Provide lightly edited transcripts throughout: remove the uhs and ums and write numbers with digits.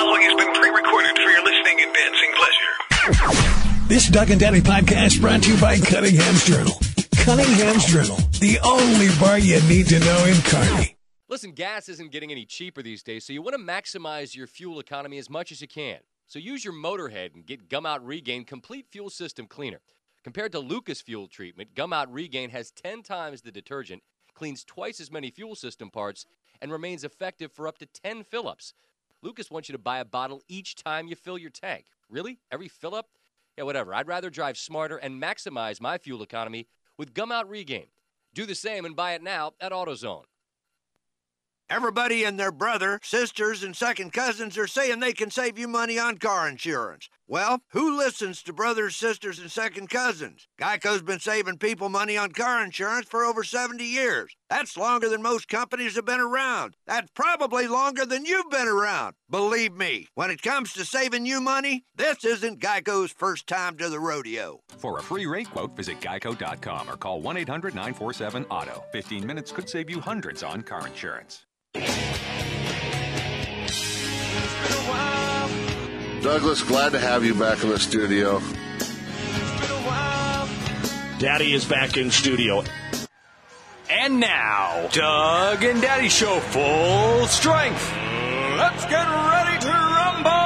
following has been pre-recorded for your listening and dancing pleasure. This Doug and Daddy podcast brought to you by Cunningham's Journal. Cunningham's Journal, the only bar you need to know in Kearney. Listen, gas isn't getting any cheaper these days, so you want to maximize your fuel economy as much as you can. So use your Motorhead and get Gumout Regain Complete Fuel System Cleaner. Compared to Lucas Fuel Treatment, Gumout Regain has 10 times the detergent, cleans twice as many fuel system parts, and remains effective for up to 10 fill-ups. Lucas wants you to buy a bottle each time you fill your tank. Really? Every fill-up? Yeah, whatever. I'd rather drive smarter and maximize my fuel economy with Gumout Regain. Do the same and buy it now at AutoZone. Everybody and their brother, sisters, and second cousins are saying they can save you money on car insurance. Well, who listens to brothers, sisters, and second cousins? Geico's been saving people money on car insurance for over 70 years. That's longer than most companies have been around. That's probably longer than you've been around. Believe me, when it comes to saving you money, this isn't Geico's first time to the rodeo. For a free rate quote, visit geico.com or call 1-800-947-AUTO. 15 minutes could save you hundreds on car insurance. Douglas, glad to have you back in the studio. Daddy is back in studio. And now, Doug and Daddy Show full strength. Let's get ready to rumble!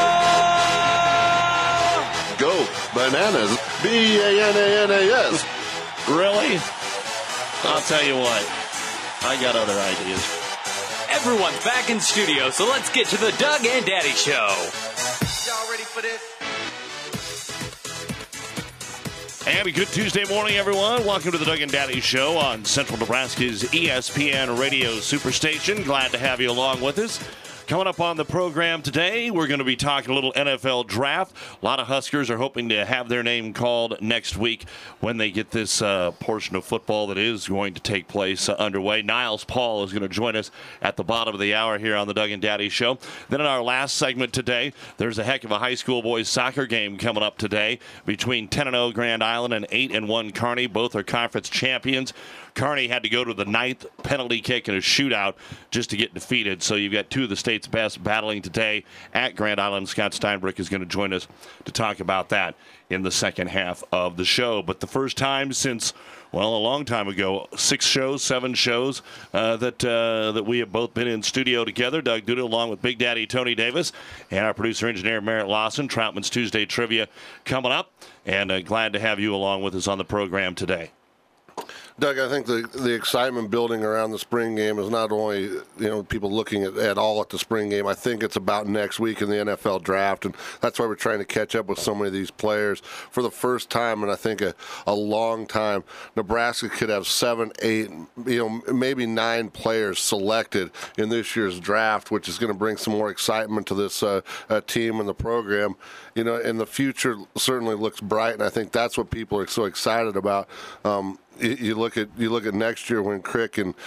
Go Bananas. B-A-N-A-N-A-S. Really? I'll tell you what. I got other ideas. Everyone's back in studio, so let's get to the Doug and Daddy Show. Y'all ready for this? Happy good Tuesday morning, everyone. Welcome to the Doug and Daddy Show on Central Nebraska's ESPN Radio Superstation. Glad to have you along with us. Coming up on the program today, we're going to be talking a little NFL draft. A lot of Huskers are hoping to have their name called next week when they get this portion of football that is going to take place underway. Niles Paul is going to join us at the bottom of the hour here on the Doug and Daddy Show. Then in our last segment today, there's a heck of a high school boys soccer game coming up today between 10-0 Grand Island and 8-1 Kearney. Both are conference champions. Kearney had to go to the 9th penalty kick in a shootout just to get defeated. So you've got two of the state's best battling today at Grand Island. Scott Steinbrück is going to join us to talk about that in the second half of the show. But the first time since, well, a long time ago, 7 shows that we have both been in studio together. Doug Duda along with Big Daddy Tony Davis and our producer-engineer Merritt Lawson. Troutman's Tuesday Trivia coming up. And glad to have you along with us on the program today. Doug, I think the excitement building around the spring game is not only people looking at all at the spring game. I think it's about next week in the NFL draft, and that's why we're trying to catch up with so many of these players for the first time. And I think a long time, Nebraska could have 7, 8, maybe 9 players selected in this year's draft, which is going to bring some more excitement to this team and the program. And the future certainly looks bright, and I think that's what people are so excited about. You look at next year when Crick and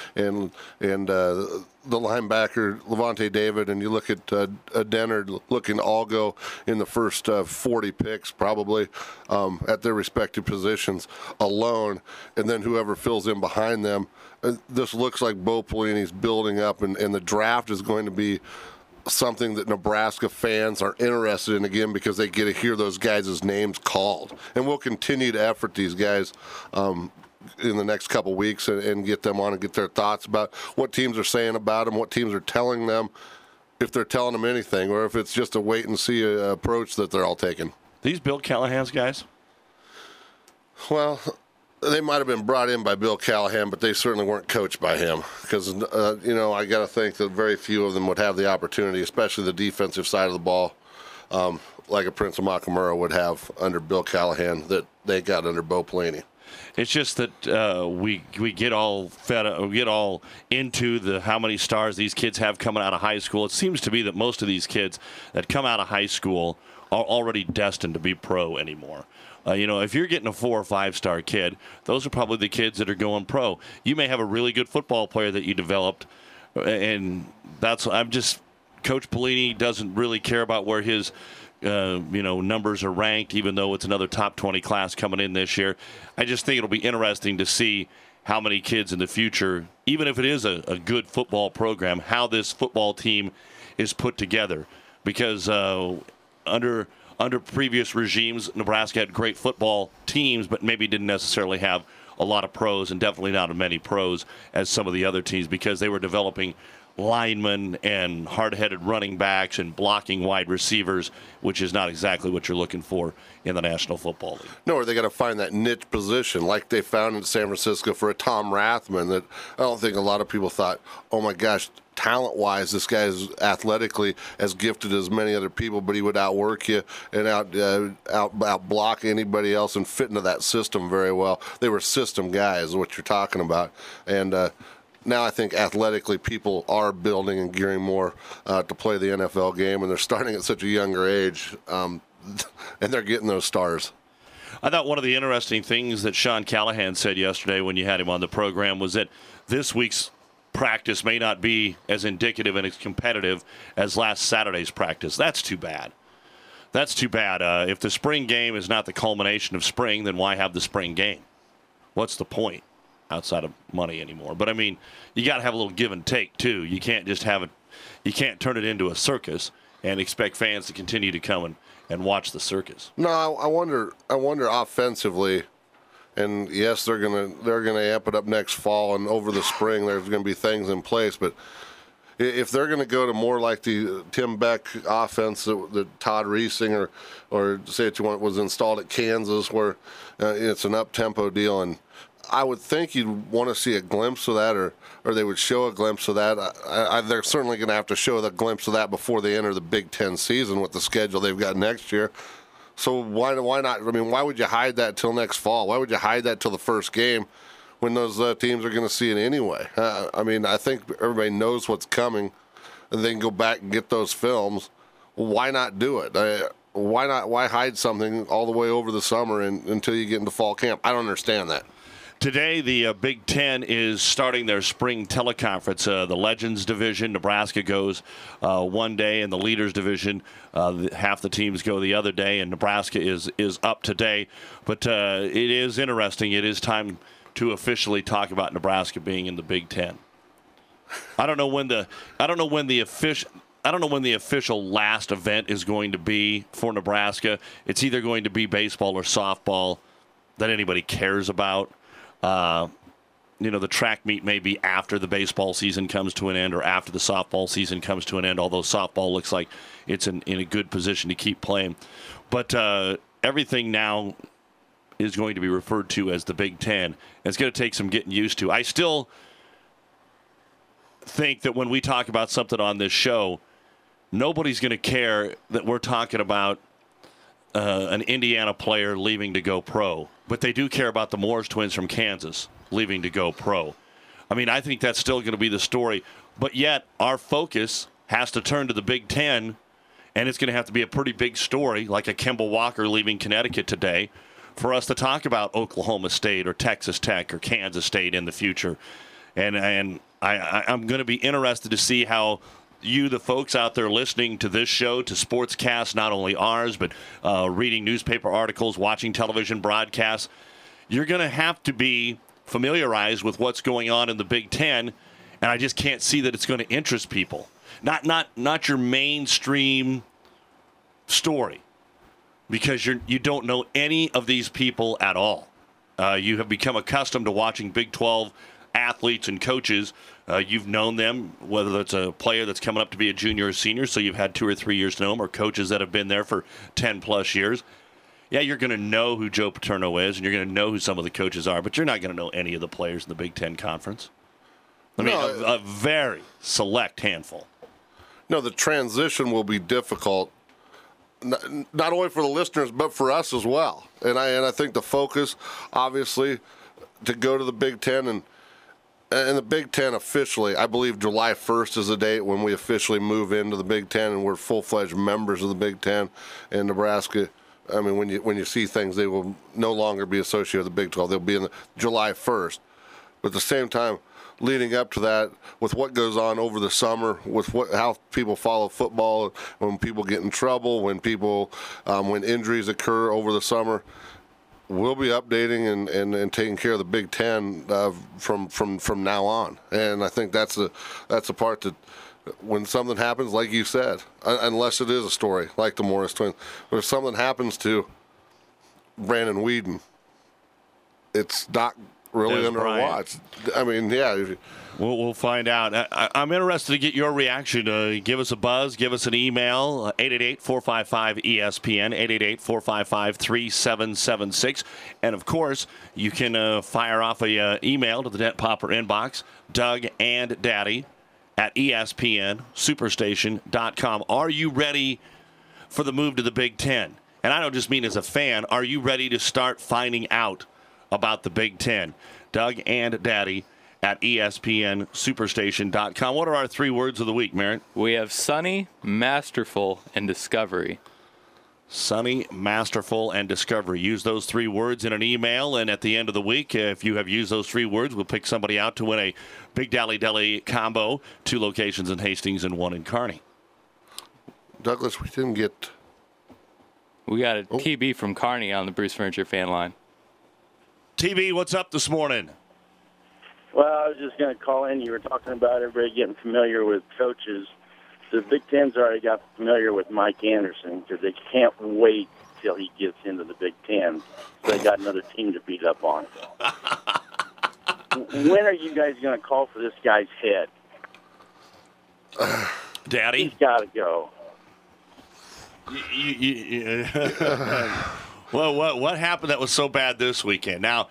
the linebacker Levante David, and you look at Dennard looking to all go in the first 40 picks probably at their respective positions alone, and then whoever fills in behind them. This looks like Bo Pelini's building up, and the draft is going to be something that Nebraska fans are interested in again because they get to hear those guys' names called. And we'll continue to effort these guys in the next couple weeks and get them on and get their thoughts about what teams are saying about them, what teams are telling them, if they're telling them anything, or if it's just a wait-and-see approach that they're all taking. These Bill Callahan's guys? Well, they might have been brought in by Bill Callahan, but they certainly weren't coached by him because, I got to think that very few of them would have the opportunity, especially the defensive side of the ball, like a Prince Amakamura would have under Bill Callahan that they got under Bo Pelini. It's just that we get all fed up, we get all into the how many stars these kids have coming out of high school. It seems to be that most of these kids that come out of high school are already destined to be pro anymore. If you're getting a 4 or 5 star kid, those are probably the kids that are going pro. You may have a really good football player that you developed, and Coach Pelini doesn't really care about where his numbers are ranked, even though it's another top 20 class coming in this year. I just think it'll be interesting to see how many kids in the future, even if it is a good football program, how this football team is put together. because under previous regimes, Nebraska had great football teams, but maybe didn't necessarily have a lot of pros, and definitely not as many pros as some of the other teams, because they were developing linemen and hard-headed running backs and blocking wide receivers, which is not exactly what you're looking for in the National Football League. No, or they got to find that niche position like they found in San Francisco for a Tom Rathman that I don't think a lot of people thought, oh my gosh, talent-wise, this guy is athletically as gifted as many other people, but he would outwork you and out block anybody else and fit into that system very well. They were system guys, is what you're talking about. And now I think athletically people are building and gearing more to play the NFL game, and they're starting at such a younger age, and they're getting those stars. I thought one of the interesting things that Sean Callahan said yesterday when you had him on the program was that this week's practice may not be as indicative and as competitive as last Saturday's practice. That's too bad. That's too bad. If the spring game is not the culmination of spring, then why have the spring game? What's the point outside of money anymore? But, I mean, you got to have a little give and take, too. You can't just have it. You can't turn it into a circus and expect fans to continue to come and watch the circus. No, I wonder offensively. And yes, they're gonna amp it up next fall, and over the spring there's going to be things in place. But if they're going to go to more like the Tim Beck offense that Todd Reesing or say what you want was installed at Kansas, where it's an up-tempo deal, and I would think you'd want to see a glimpse of that, or they would show a glimpse of that. They're certainly going to have to show the glimpse of that before they enter the Big Ten season with the schedule they've got next year. So why not? I mean, why would you hide that till next fall? Why would you hide that till the first game when those teams are going to see it anyway? I mean, I think everybody knows what's coming, and they can go back and get those films. Why not do it? Why not? Why hide something all the way over the summer until you get into fall camp? I don't understand that. Today, the Big Ten is starting their spring teleconference. The Legends Division, Nebraska goes one day, and the Leaders Division, half the teams go the other day, and Nebraska is up today. But it is interesting. It is time to officially talk about Nebraska being in the Big Ten. I don't know when the official last event is going to be for Nebraska. It's either going to be baseball or softball that anybody cares about. The track meet may be after the baseball season comes to an end or after the softball season comes to an end, although softball looks like it's in a good position to keep playing. But everything now is going to be referred to as the Big Ten. It's going to take some getting used to. I still think that when we talk about something on this show, nobody's going to care that we're talking about an Indiana player leaving to go pro. But they do care about the Moores twins from Kansas leaving to go pro. I mean, I think that's still going to be the story. But yet, our focus has to turn to the Big Ten, and it's going to have to be a pretty big story, like a Kemba Walker leaving Connecticut today, for us to talk about Oklahoma State or Texas Tech or Kansas State in the future. And I'm going to be interested to see how you, the folks out there listening to this show, to Sportscast, not only ours, but reading newspaper articles, watching television broadcasts, you're going to have to be familiarized with what's going on in the Big Ten, and I just can't see that it's going to interest people. Not your mainstream story, because you don't know any of these people at all. You have become accustomed to watching Big 12 athletes and coaches. You've known them, whether it's a player that's coming up to be a junior or senior, so you've had 2 or 3 years to know them, or coaches that have been there for 10-plus years. Yeah, you're going to know who Joe Paterno is, and you're going to know who some of the coaches are, but you're not going to know any of the players in the Big Ten Conference. I mean, a very select handful. No, the transition will be difficult, not only for the listeners, but for us as well. And I think the focus, obviously, to go to the Big Ten and the Big Ten officially, I believe July 1st is the date when we officially move into the Big Ten and we're full-fledged members of the Big Ten. And Nebraska, I mean, when you see things, they will no longer be associated with the Big 12. They'll be in the July 1st. But at the same time, leading up to that, with what goes on over the summer, with how people follow football, when people get in trouble, when injuries occur over the summer, we'll be updating and taking care of the Big Ten from now on. And I think that's the part that when something happens, like you said, unless it is a story like the Morris twins, but if something happens to Brandon Weeden, it's not really under watch. I mean, yeah. We'll find out. I'm interested to get your reaction. Give us a buzz. Give us an email. 888-455-ESPN. 888-455-3776. And, of course, you can fire off a email to the Dent Popper inbox, Doug and Daddy at ESPNSuperstation.com. Are you ready for the move to the Big Ten? And I don't just mean as a fan. Are you ready to start finding out about the Big Ten? Doug and Daddy at ESPNSuperstation.com. What are our 3 words of the week, Merritt? We have sunny, masterful, and discovery. Sunny, masterful, and discovery. Use those 3 words in an email, and at the end of the week, if you have used those 3 words, we'll pick somebody out to win a Big Dally Deli combo, 2 locations in Hastings and 1 in Kearney. Douglas, we didn't get... We got a TB from Kearney on the Bruce Furniture fan line. TB, what's up this morning? Well, I was just going to call in. You were talking about everybody getting familiar with coaches. The Big Ten's already got familiar with Mike Anderson because they can't wait till he gets into the Big Ten. So they got another team to beat up on. When are you guys going to call for this guy's head? Daddy? He's got to go. Well, what happened that was so bad this weekend? Now,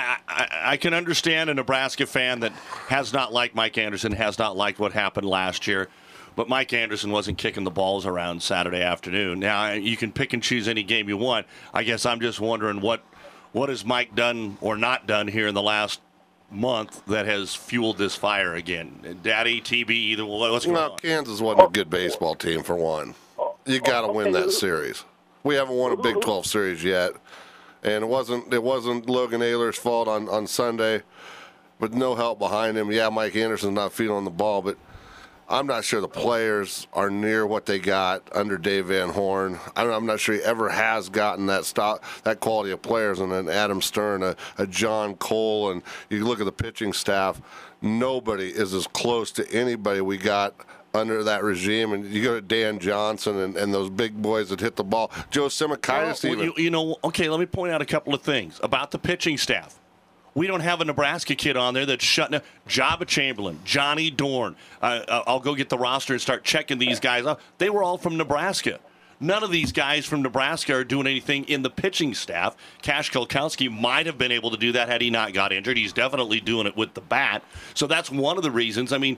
I can understand a Nebraska fan that has not liked Mike Anderson, has not liked what happened last year, but Mike Anderson wasn't kicking the balls around Saturday afternoon. Now, you can pick and choose any game you want. I guess I'm just wondering what has Mike done or not done here in the last month that has fueled this fire again? Daddy, TB, either what's going on? Kansas wasn't a good baseball team, for one. You got to win that series. We haven't won a Big 12 series yet. And it wasn't Logan Ayler's fault on Sunday, but no help behind him. Yeah, Mike Anderson's not feeling the ball, but I'm not sure the players are near what they got under Dave Van Horn. I'm not sure he ever has gotten that quality of players. And then Adam Stern, a John Cole, and you look at the pitching staff, nobody is as close to anybody we got under that regime. And you go to Dan Johnson and those big boys that hit the ball. Joe Simakaitis even. Okay, let me point out a couple of things about the pitching staff. We don't have a Nebraska kid on there that's shutting up. Jabba Chamberlain, Johnny Dorn. I'll go get the roster and start checking these guys out. They were all from Nebraska. None of these guys from Nebraska are doing anything in the pitching staff. Cash Kulkowski might have been able to do that had he not got injured. He's definitely doing it with the bat. So that's one of the reasons. I mean,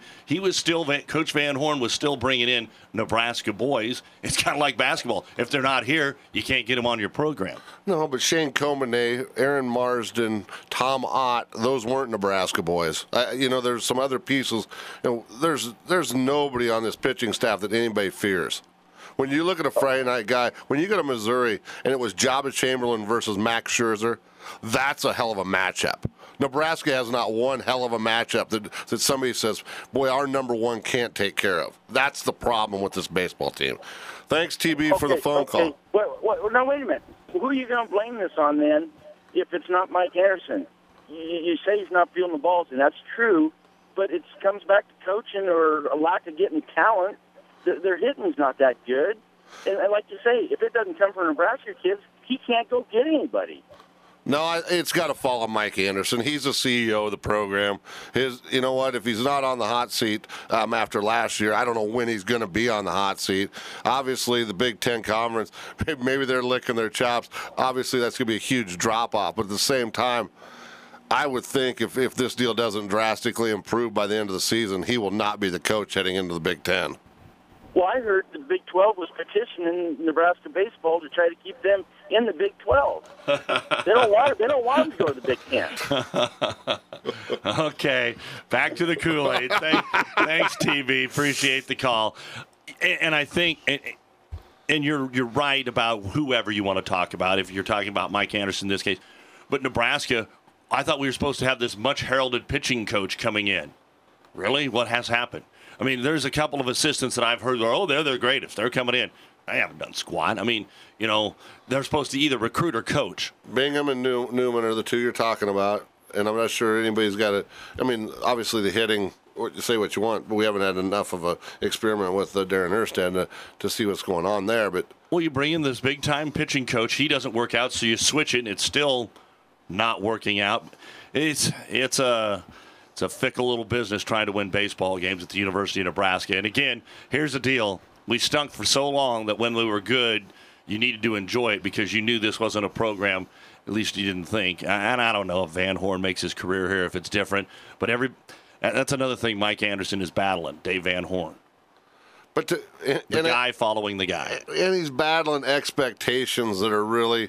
Coach Van Horn was still bringing in Nebraska boys. It's kind of like basketball. If they're not here, you can't get them on your program. No, but Shane Comine, Aaron Marsden, Tom Ott, those weren't Nebraska boys. There's some other pieces. There's nobody on this pitching staff that anybody fears. When you look at a Friday night guy, when you go to Missouri and it was Jabba Chamberlain versus Max Scherzer, that's a hell of a matchup. Nebraska has not one hell of a matchup that somebody says, boy, our number one can't take care of. That's the problem with this baseball team. Thanks, TB, for the phone call. Now, wait a minute. Who are you going to blame this on then if it's not Mike Anderson? You say he's not feeling the balls, and that's true, but it comes back to coaching or a lack of getting talent. Their hitting's not that good. And like you say, if it doesn't come from Nebraska kids, he can't go get anybody. No, it's got to fall on Mike Anderson. He's the CEO of the program. You know what? If he's not on the hot seat after last year, I don't know when he's going to be on the hot seat. Obviously, the Big Ten Conference, maybe they're licking their chops. Obviously, that's going to be a huge drop-off. But at the same time, I would think if this deal doesn't drastically improve by the end of the season, he will not be the coach heading into the Big Ten. Well, I heard the Big 12 was petitioning Nebraska baseball to try to keep them in the Big 12. They don't want them to go to the Big 10. Okay, back to the Kool-Aid. Thanks, TV. Appreciate the call. And I think, and you're right about whoever you want to talk about. If you're talking about Mike Anderson in this case, but Nebraska, I thought we were supposed to have this much heralded pitching coach coming in. Really, what has happened? I mean, there's a couple of assistants that I've heard, they're great if they're coming in. They haven't done squat. I mean, they're supposed to either recruit or coach. Bingham and Newman are the two you're talking about, and I'm not sure anybody's got it. I mean, obviously the hitting say what you want, but we haven't had enough of a experiment with Darren Erstad to see what's going on there. But well, you bring in this big-time pitching coach. He doesn't work out, so you switch it, and it's still not working out. It's a fickle little business trying to win baseball games at the University of Nebraska. And again, here's the deal. We stunk for so long that when we were good, you needed to enjoy it because you knew this wasn't a program, at least you didn't think. And I don't know if Van Horn makes his career here, if it's different. But that's another thing Mike Anderson is battling, Dave Van Horn. But the guy following the guy. And he's battling expectations that are really,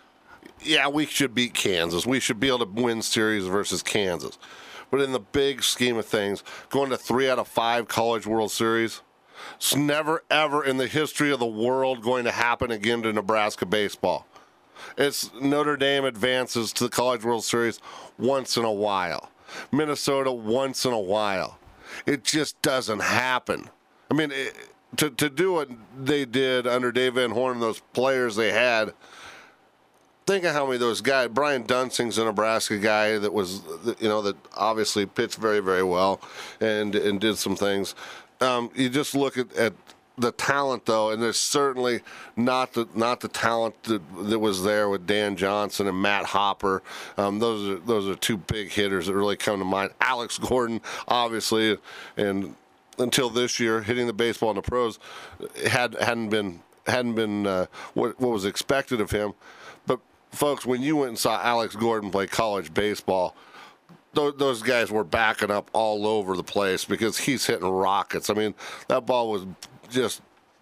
we should beat Kansas. We should be able to win series versus Kansas. But in the big scheme of things, going to 3 out of 5 College World Series, it's never, ever in the history of the world going to happen again to Nebraska baseball. It's Notre Dame advances to the College World Series once in a while. Minnesota once in a while. It just doesn't happen. I mean, to do what they did under Dave Van Horn and those players they had, think of how many of those guys. Brian Dunsing's a Nebraska guy that was, that obviously pitched very, very well and did some things. You just look at the talent, though, and there's certainly not the talent that was there with Dan Johnson and Matt Hopper. Those are two big hitters that really come to mind. Alex Gordon, obviously, and until this year, hitting the baseball in the pros hadn't been what was expected of him. But folks, when you went and saw Alex Gordon play college baseball, those guys were backing up all over the place because he's hitting rockets. I mean, that ball was just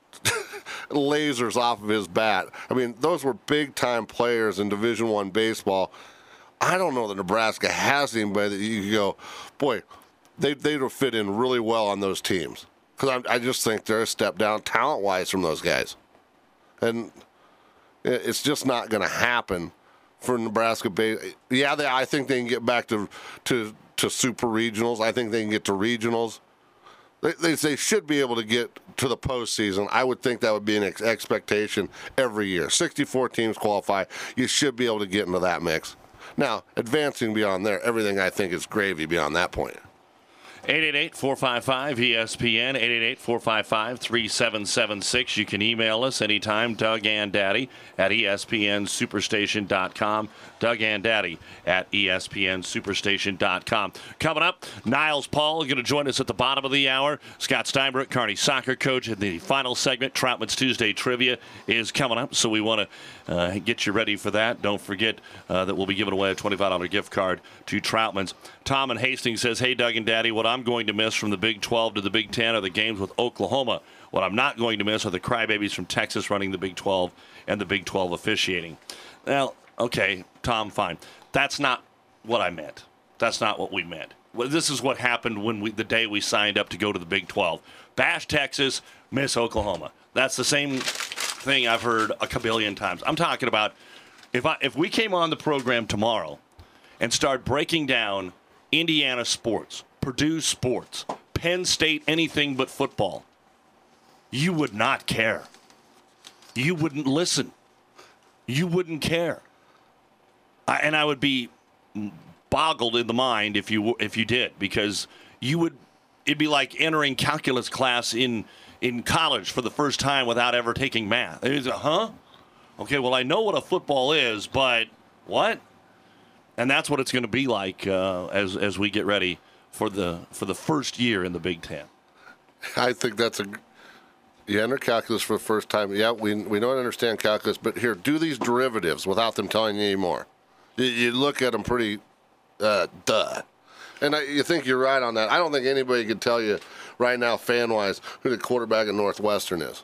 lasers off of his bat. I mean, those were big-time players in Division I baseball. I don't know that Nebraska has anybody that you could go, boy, they'd fit in really well on those teams. Because I just think they're a step down talent-wise from those guys. And it's just not going to happen for Nebraska. I think they can get back to super regionals. I think they can get to regionals. They should be able to get to the postseason. I would think that would be an expectation every year. 64 teams qualify. You should be able to get into that mix. Now, advancing beyond there, everything I think is gravy beyond that point. 888-455-ESPN, 888-455-3776. You can email us anytime, Doug and Daddy at ESPNSuperstation.com. Doug and Daddy at ESPNSuperstation.com. Coming up, Niles Paul going to join us at the bottom of the hour. Scott Steinbrook, Kearney soccer coach, in the final segment. Troutman's Tuesday Trivia is coming up, so we want to get you ready for that. Don't forget that we'll be giving away a $25 gift card to Troutman's. Tom in Hastings says, hey, Doug and Daddy, what I'm going to miss from the Big 12 to the Big 10 are the games with Oklahoma. What I'm not going to miss are the crybabies from Texas running the Big 12 and the Big 12 officiating. Well, okay, Tom, fine. That's not what I meant. That's not what we meant. Well, this is what happened the day we signed up to go to the Big 12. Bash Texas, miss Oklahoma. That's the same thing I've heard a kabillion times. I'm talking about if we came on the program tomorrow and start breaking down Indiana sports, Purdue sports, Penn State, anything but football, you would not care. You wouldn't listen. You wouldn't care. And I would be boggled in the mind if you did, because it'd be like entering calculus class in college for the first time without ever taking math. Okay, well, I know what a football is, but what? And that's what it's going to be like as we get ready for the first year in the Big Ten. I think that's you enter calculus for the first time. Yeah, we don't understand calculus, but here, do these derivatives without them telling you anymore. You look at them pretty duh. And you think you're right on that. I don't think anybody could tell you right now, fan-wise, who the quarterback at Northwestern is.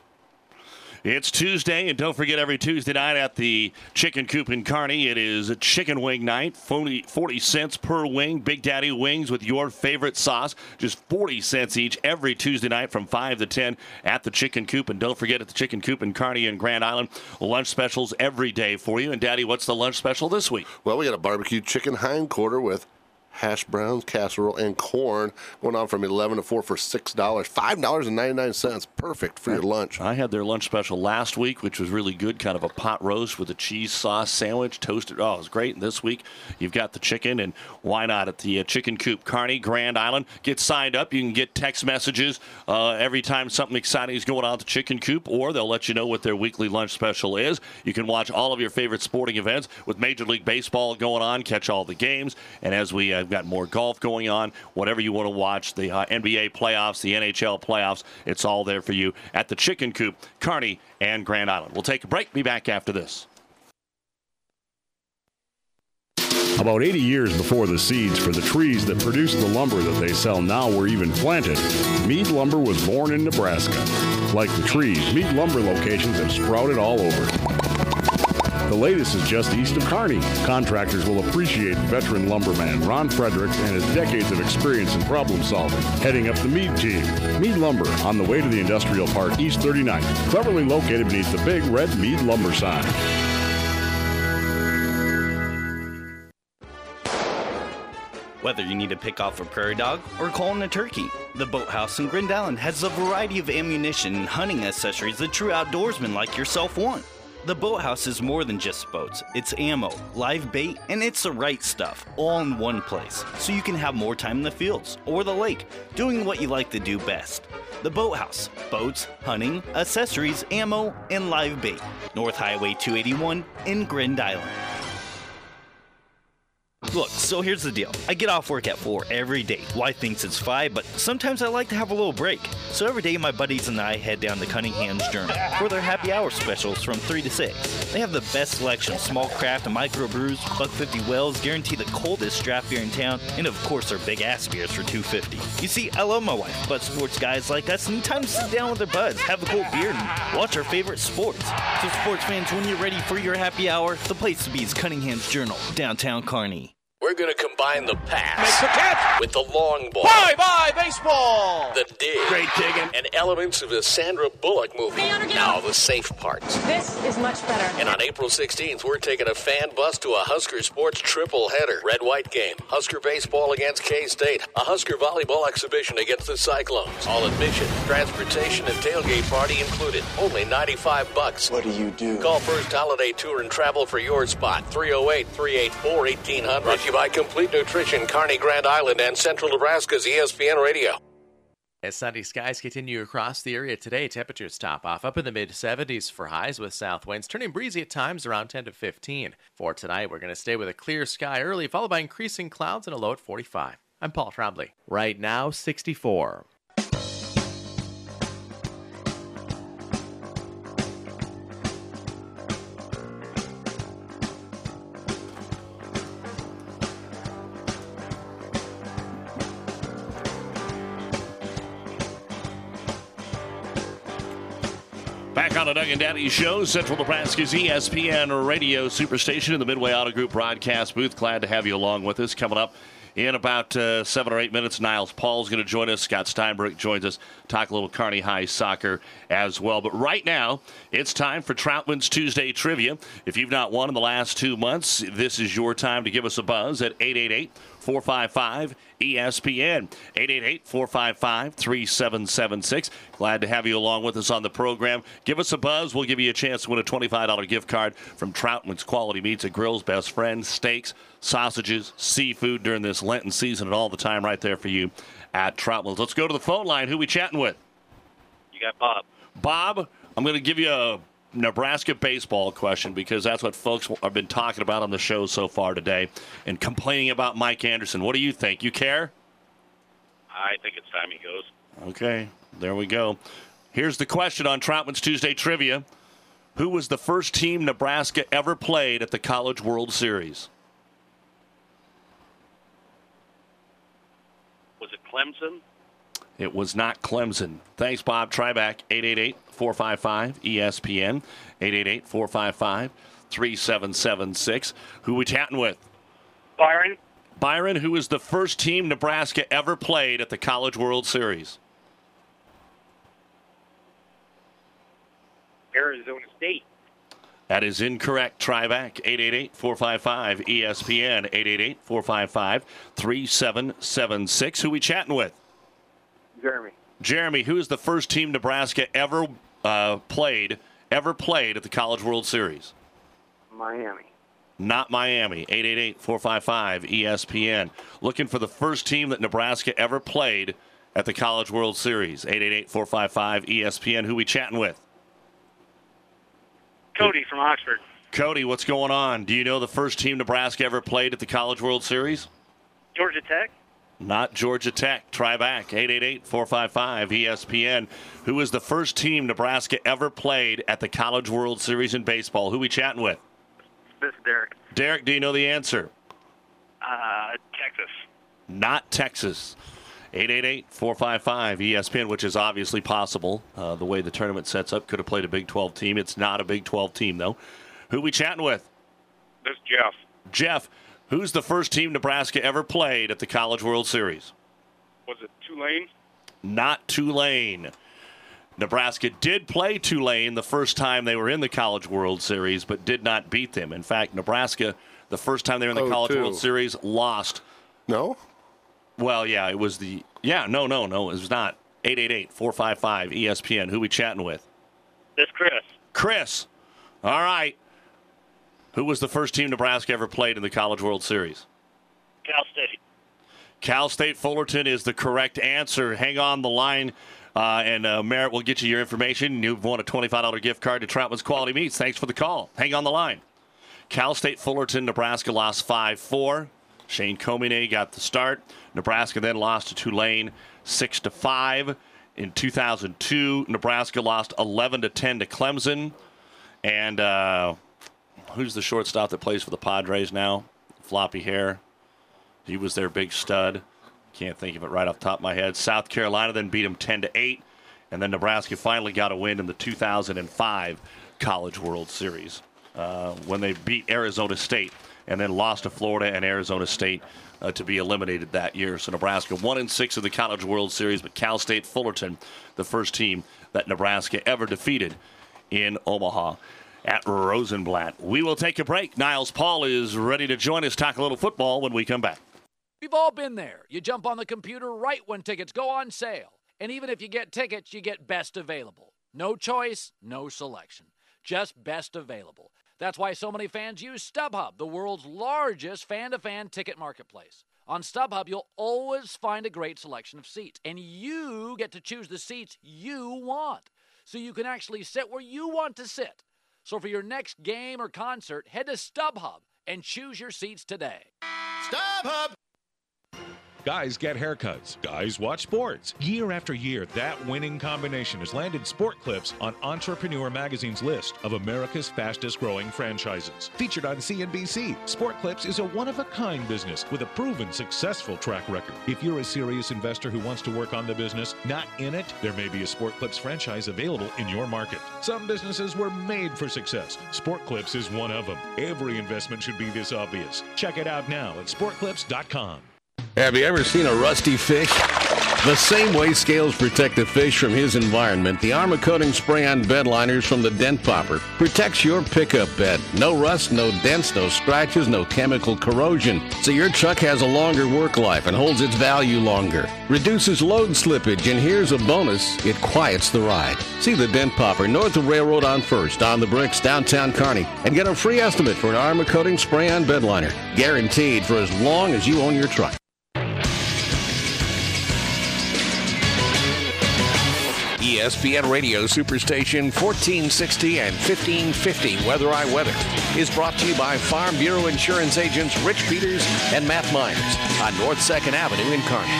It's Tuesday, and don't forget every Tuesday night at the Chicken Coop in Kearney, it is a chicken wing night, 40 cents per wing. Big Daddy wings with your favorite sauce, just 40 cents each every Tuesday night from 5 to 10 at the Chicken Coop. And don't forget at the Chicken Coop in Kearney and Grand Island, lunch specials every day for you. And Daddy, what's the lunch special this week? Well, we got a barbecue chicken hindquarter with hash browns, casserole, and corn. Going on from 11 to 4 for $6. $5.99. Perfect for your lunch. I had their lunch special last week, which was really good. Kind of a pot roast with a cheese sauce sandwich, toasted. Oh, it was great. And this week, you've got the chicken, and why not at the Chicken Coop, Kearney, Grand Island. Get signed up. You can get text messages every time something exciting is going on at the Chicken Coop, or they'll let you know what their weekly lunch special is. You can watch all of your favorite sporting events with Major League Baseball going on, catch all the games. And as we have got more golf going on, whatever you want to watch, the NBA playoffs, the NHL playoffs, it's all there for you at the Chicken Coop, Kearney, and Grand Island. We'll take a break. Be back after this. About 80 years before the seeds for the trees that produce the lumber that they sell now were even planted, Mead Lumber was born in Nebraska. Like the trees, Mead Lumber locations have sprouted all over. The latest is just east of Kearney. Contractors will appreciate veteran lumberman Ron Fredericks and his decades of experience in problem solving. Heading up the Mead team. Mead Lumber, on the way to the Industrial Park, East 39th, cleverly located beneath the big red Mead Lumber sign. Whether you need to pick off a prairie dog or call in a turkey, the Boathouse in Grand Island has a variety of ammunition and hunting accessories that true outdoorsmen like yourself want. The Boathouse is more than just boats. It's ammo, live bait, and it's the right stuff, all in one place, so you can have more time in the fields or the lake, doing what you like to do best. The Boathouse. Boats, hunting, accessories, ammo, and live bait. North Highway 281 in Grand Island. Look, so here's the deal. I get off work at 4 every day. Wife thinks it's 5, but sometimes I like to have a little break. So every day my buddies and I head down to Cunningham's Journal for their happy hour specials from 3 to 6. They have the best selection of small craft and microbrews, $1.50 wells, guarantee the coldest draft beer in town, and of course their big ass beers for $2.50. You see, I love my wife, but sports guys like us need time to sit down with their buds, have a cold beer, and watch our favorite sports. So sports fans, when you're ready for your happy hour, the place to be is Cunningham's Journal, downtown Kearney. We're going to combine the pass with the long ball. Bye-bye, baseball! The dig. Great digging. And elements of the Sandra Bullock movie. Now the safe parts. This is much better. And on April 16th, we're taking a fan bus to a Husker sports triple header. Red-white game. Husker baseball against K-State. A Husker volleyball exhibition against the Cyclones. All admission, transportation, and tailgate party included. Only $95. What do you do? Call First Holiday Tour and Travel for your spot. 308-384-1800. Brought to you by Complete Nutrition, Kearney, Grand Island, and Central Nebraska's ESPN Radio. As sunny skies continue across the area today, temperatures top off up in the mid-70s for highs with south winds, turning breezy at times around 10 to 15. For tonight, we're going to stay with a clear sky early, followed by increasing clouds and a low at 45. I'm Paul Trombley. Right now, 64. Back on the Doug and Daddy Show, Central Nebraska's ESPN Radio Superstation in the Midway Auto Group broadcast booth. Glad to have you along with us. Coming up in about 7 or 8 minutes, Niles Paul's going to join us. Scott Steinberg joins us. Talk a little Kearney High soccer as well. But right now, it's time for Troutman's Tuesday Trivia. If you've not won in the last 2 months, this is your time to give us a buzz at 888-455-ESPN. 888-455-3776. Glad to have you along with us on the program. Give us a buzz. We'll give you a chance to win a $25 gift card from Troutman's Quality Meats, a grill's best friend. Steaks, sausages, seafood during this Lenten season and all the time right there for you at Troutman's. Let's go to the phone line. Who we chatting with? You got Bob. Bob, I'm going to give you a Nebraska baseball question because that's what folks have been talking about on the show so far today and complaining about Mike Anderson. What do you think? You care? I think it's time he goes. Okay, there we go. Here's the question on Troutman's Tuesday Trivia. Who was the first team Nebraska ever played at the College World Series? Was it Clemson? It was not Clemson. Thanks, Bob. Try back. 888-455-ESPN. 888-455-3776. Who we chatting with? Byron. Byron, who was the first team Nebraska ever played at the College World Series? Arizona State. That is incorrect. Try back. 888-455-ESPN. 888-455-3776. Who we chatting with? Jeremy. Jeremy, who is the first team Nebraska ever played at the College World Series? Miami. Not Miami. 888-455-ESPN. Looking for the first team that Nebraska ever played at the College World Series. 888-455-ESPN. Who we chatting with? Cody from Oxford. Cody, what's going on? Do you know the first team Nebraska ever played at the College World Series? Georgia Tech. Not Georgia Tech. Try back. 888-455-ESPN. Who is the first team Nebraska ever played at the College World Series in baseball? Who we chatting with? This is Derek. Derek, do you know the answer? Texas. Not Texas. 888-455-ESPN, which is obviously possible. The way the tournament sets up, could have played a Big 12 team. It's not a Big 12 team, though. Who we chatting with? This is Jeff. Jeff, who's the first team Nebraska ever played at the College World Series? Was it Tulane? Not Tulane. Nebraska did play Tulane the first time they were in the College World Series, but did not beat them. In fact, Nebraska, the first time they were in the College World Series, lost. No? Well, yeah, it was the... Yeah, no, it was not. 888-455-ESPN. Who we chatting with? This Chris. Chris. All right. Who was the first team Nebraska ever played in the College World Series? Cal State. Cal State Fullerton is the correct answer. Hang on the line, and Merritt will get you your information. You've won a $25 gift card to Troutman's Quality Meats. Thanks for the call. Hang on the line. Cal State Fullerton, Nebraska lost 5-4. Shane Comine got the start. Nebraska then lost to Tulane 6-5. In 2002, Nebraska lost 11-10 to Clemson. And who's the shortstop that plays for the Padres now? Floppy hair. He was their big stud. Can't think of it right off the top of my head. South Carolina then beat them 10-8. And then Nebraska finally got a win in the 2005 College World Series when they beat Arizona State and then lost to Florida and Arizona State to be eliminated that year. So Nebraska 1-6 in the College World Series, but Cal State Fullerton, the first team that Nebraska ever defeated in Omaha at Rosenblatt. We will take a break. Niles Paul is ready to join us, talk a little football when we come back. We've all been there. You jump on the computer right when tickets go on sale. And even if you get tickets, you get best available. No choice, no selection. Just best available. That's why so many fans use StubHub, the world's largest fan-to-fan ticket marketplace. On StubHub, you'll always find a great selection of seats, and you get to choose the seats you want, so you can actually sit where you want to sit. So for your next game or concert, head to StubHub and choose your seats today. StubHub! Guys get haircuts. Guys watch sports. Year after year, that winning combination has landed Sport Clips on Entrepreneur Magazine's list of America's fastest-growing franchises. Featured on CNBC, Sport Clips is a one-of-a-kind business with a proven successful track record. If you're a serious investor who wants to work on the business, not in it, there may be a Sport Clips franchise available in your market. Some businesses were made for success. Sport Clips is one of them. Every investment should be this obvious. Check it out now at sportclips.com. Have you ever seen a rusty fish? The same way scales protect the fish from his environment, the Armor Coating Spray-On bed liners from the Dent Popper protects your pickup bed. No rust, no dents, no scratches, no chemical corrosion. So your truck has a longer work life and holds its value longer. Reduces load slippage, and here's a bonus, it quiets the ride. See the Dent Popper north of Railroad on First, on the Bricks, downtown Kearney, and get a free estimate for an Armor Coating Spray-On bed liner. Guaranteed for as long as you own your truck. ESPN Radio Superstation 1460 and 1550 Weather I Weather is brought to you by Farm Bureau Insurance agents Rich Peters and Matt Myers on North 2nd Avenue in Kearney.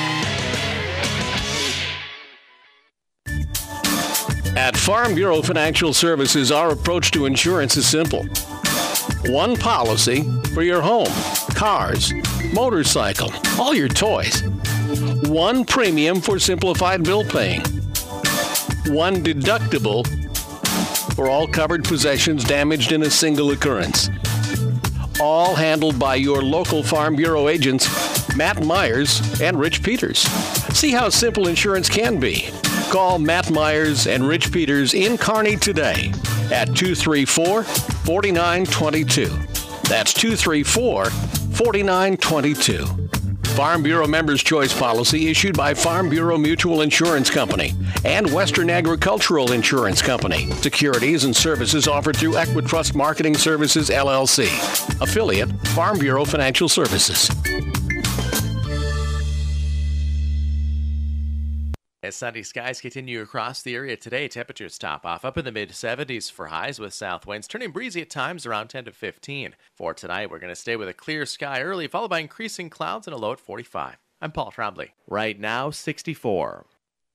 At Farm Bureau Financial Services, our approach to insurance is simple. One policy for your home, cars, motorcycle, all your toys. One premium for simplified bill paying. One deductible for all covered possessions damaged in a single occurrence. All handled by your local Farm Bureau agents, Matt Myers and Rich Peters. See how simple insurance can be. Call Matt Myers and Rich Peters in Kearney today at 234-4922. That's 234-4922. Farm Bureau Members' Choice Policy issued by Farm Bureau Mutual Insurance Company and Western Agricultural Insurance Company. Securities and services offered through Equitrust Marketing Services, LLC. Affiliate, Farm Bureau Financial Services. As sunny skies continue across the area today, temperatures top off up in the mid-70s for highs with south winds, turning breezy at times around 10 to 15. For tonight, we're going to stay with a clear sky early, followed by increasing clouds and a low at 45. I'm Paul Trombley. Right now, 64.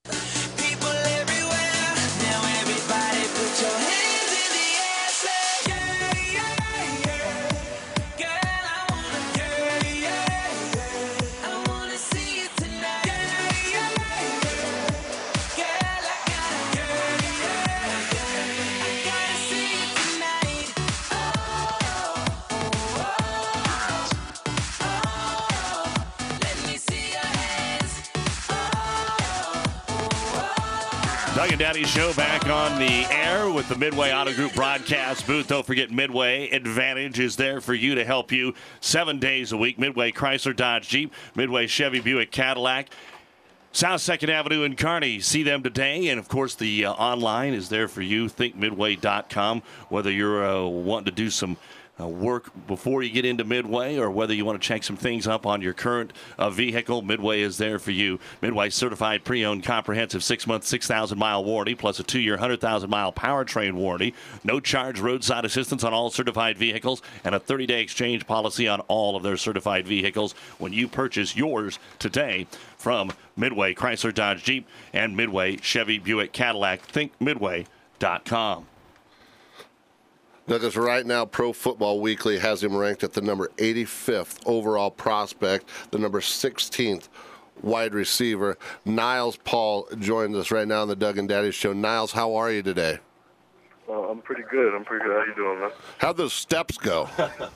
Doug and Daddy Show back on the air with the Midway Auto Group broadcast booth. Don't forget, Midway Advantage is there for you to help you 7 days a week. Midway Chrysler Dodge Jeep, Midway Chevy Buick Cadillac, South 2nd Avenue in Kearney. See them today. And, of course, the online is there for you, thinkmidway.com, whether you're wanting to do some work before you get into Midway, or whether you want to check some things up on your current vehicle. Midway is there for you. Midway certified pre-owned comprehensive 6-month, 6,000-mile warranty, plus a 2-year, 100,000-mile powertrain warranty. No charge roadside assistance on all certified vehicles, and a 30-day exchange policy on all of their certified vehicles when you purchase yours today from Midway Chrysler Dodge Jeep and Midway Chevy Buick Cadillac. ThinkMidway.com. Douglas, right now, Pro Football Weekly has him ranked at the number 85th overall prospect, the number 16th wide receiver. Niles Paul joins us right now on the Doug and Daddy Show. Niles, how are you today? I'm pretty good. How you doing, man? How'd those steps go? It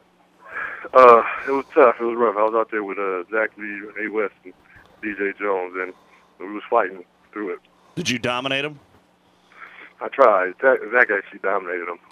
was tough. It was rough. I was out there with Zach Lee, A. West, and DJ Jones, and we was fighting through it. Did you dominate him? I tried. Zach actually dominated him.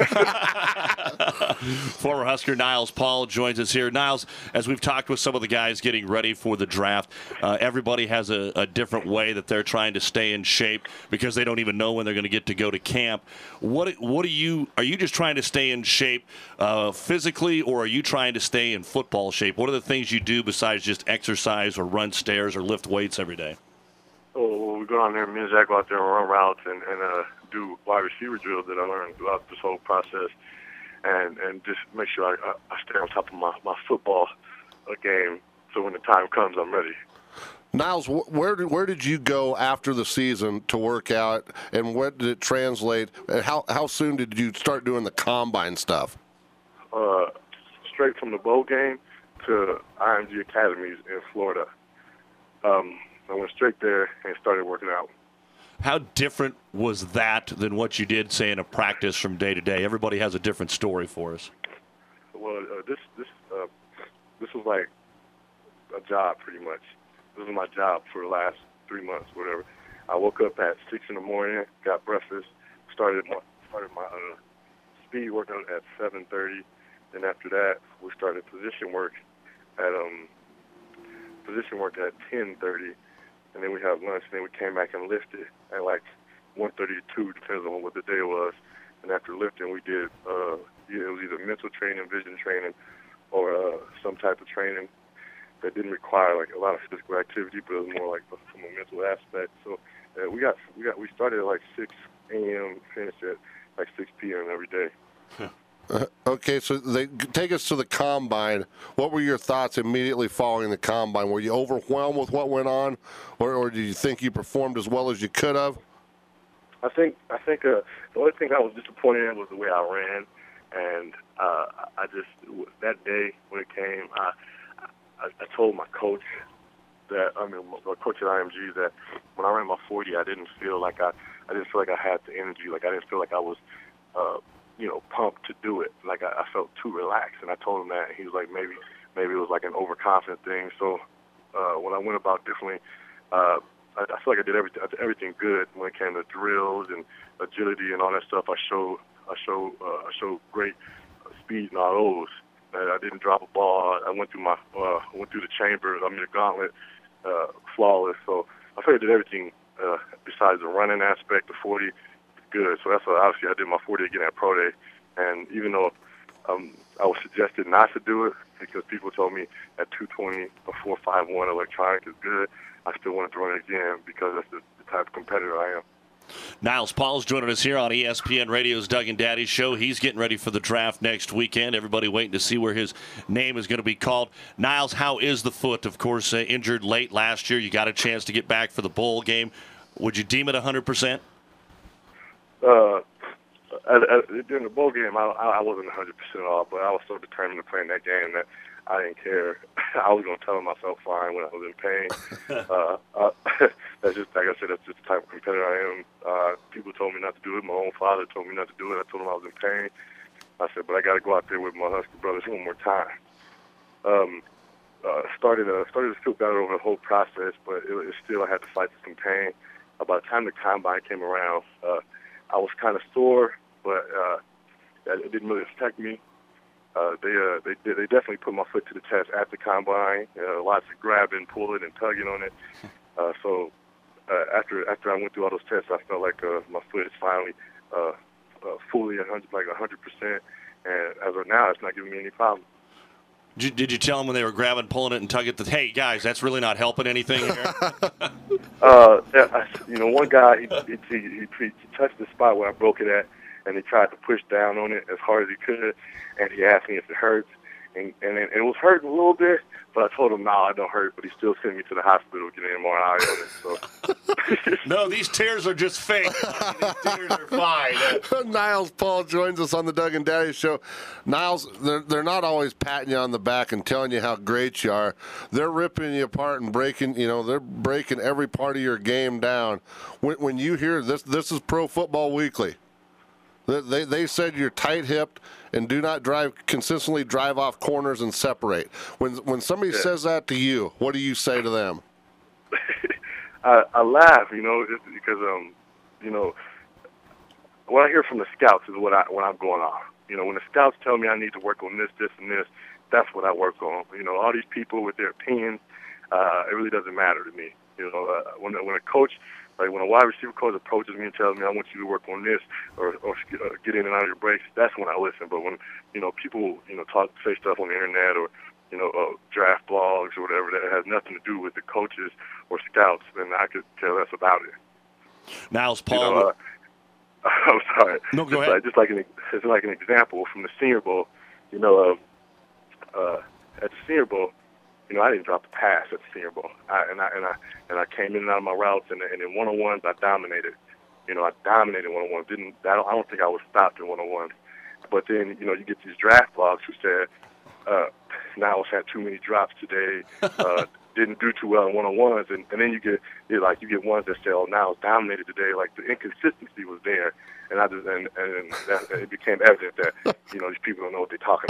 Former Husker Niles Paul joins us here. Niles, as we've talked with some of the guys getting ready for the draft, everybody has a different way that they're trying to stay in shape because they don't even know when they're going to get to go to camp. What are you just trying to stay in shape physically, or are you trying to stay in football shape? What are the things you do besides just exercise or run stairs or lift weights every day? Oh, we go down there, me and Zach go out there and run routes and do wide receiver drills that I learned throughout this whole process, and just make sure I stay on top of my football game, so when the time comes, I'm ready. Niles, where did you go after the season to work out, and what did it translate? And how soon did you start doing the combine stuff? Straight from the bowl game to IMG Academies in Florida. I went straight there and started working out. How different was that than what you did, say, in a practice from day to day? Everybody has a different story for us. Well, this was like a job, pretty much. This was my job for the last 3 months, whatever. I woke up at 6 in the morning, got breakfast, started my speed workout at 7:30. Then after that, we started position work at 10:30. And then we had lunch, and then we came back and lifted at like 1:32, depends on what the day was. And after lifting, we did, it was either mental training, vision training, or some type of training that didn't require like a lot of physical activity, but it was more like from a mental aspect. So we started at like 6 a.m., finished at like 6 p.m. every day. Okay, so they take us to the combine. What were your thoughts immediately following the combine? Were you overwhelmed with what went on, or did you think you performed as well as you could have? I think the only thing I was disappointed in was the way I ran, and I just that day when it came, I told my coach my coach at IMG that when I ran my 40, I didn't feel like I had the energy, like I didn't feel like I was pumped to do it. Like I felt too relaxed, and I told him that. And he was like, maybe it was like an overconfident thing. So when I went about differently, I I feel like I did everything good when it came to drills and agility and all that stuff. I showed great speed in all those. I didn't drop a ball. I went through the chamber. The gauntlet, flawless. So I feel like I did everything besides the running aspect. The 40, good. So that's why obviously I did my 40 again at Pro Day. And even though I was suggested not to do it because people told me at 220 or 4.51 electronic is good, I still wanted to run it again because that's the type of competitor I am. Niles Paul's joining us here on ESPN Radio's Doug and Daddy Show. He's getting ready for the draft next weekend. Everybody waiting to see where his name is going to be called. Niles, how is the foot? Of course, injured late last year. You got a chance to get back for the bowl game. Would you deem it 100%? During the bowl game, I wasn't 100% off, but I was so determined to play in that game that I didn't care. I was going to tell myself fine when I was in pain. That's just, like I said, that's just the type of competitor I am. People told me not to do it. My own father told me not to do it. I told him I was in pain. I said, but I got to go out there with my Husker brothers one more time. Started to feel better over the whole process, but it still I had to fight some pain. By the time the combine came around, I was kind of sore, but it didn't really affect me. They definitely put my foot to the test at the combine. Lots of grabbing, pulling, and tugging on it. So after I went through all those tests, I felt like my foot is finally fully 100%. And as of now, it's not giving me any problem. Did you tell them when they were grabbing, pulling it, and tugging it that, hey, guys, that's really not helping anything here? One guy, he touched the spot where I broke it at, and he tried to push down on it as hard as he could, and he asked me if it hurts. And it was hurting a little bit, but I told him, no, I don't hurt. But he still sent me to the hospital to get an MRI on it. So. No, these tears are just fake. These tears are fine. Niles Paul joins us on the Doug and Daddy Show. Niles, they're not always patting you on the back and telling you how great you are. They're ripping you apart and they're breaking every part of your game down. When you hear this is Pro Football Weekly. They said you're tight-hipped and do not consistently drive off corners and separate. When somebody says that to you, what do you say to them? I laugh, because what I hear from the scouts is what I'm going on. When the scouts tell me I need to work on this, this, and this, that's what I work on. All these people with their opinions, it really doesn't matter to me. When a coach. Like when a wide receiver coach approaches me and tells me I want you to work on this or get in and out of your breaks, that's when I listen. But when people say stuff on the internet or draft blogs or whatever that has nothing to do with the coaches or scouts, then I could care less about it. Niles Paul. I'm sorry. No, go ahead. It's like an example from the Senior Bowl. At the Senior Bowl. I didn't drop a pass at the Senior Bowl. I came in and out of my routes, and in one-on-ones, I dominated. I dominated one-on-ones. I don't think I was stopped in one-on-ones. But then, you get these draft blogs who said, Niles had too many drops today, didn't do too well in one-on-ones, and then you get ones that say, oh, Niles dominated today. Like the inconsistency was there, and it became evident that these people don't know what they're talking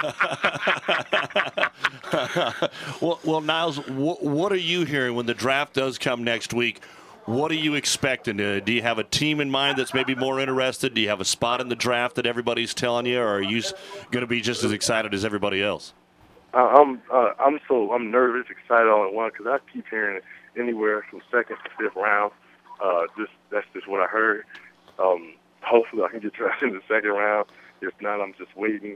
about. Well, Niles, what are you hearing when the draft does come next week? What are you expecting? Do you have a team in mind that's maybe more interested? Do you have a spot in the draft that everybody's telling you, or are you going to be just as excited as everybody else? I'm nervous, excited all at once because I keep hearing it anywhere from second to fifth round. That's just what I heard. Hopefully I can get drafted in the second round. If not, I'm just waiting.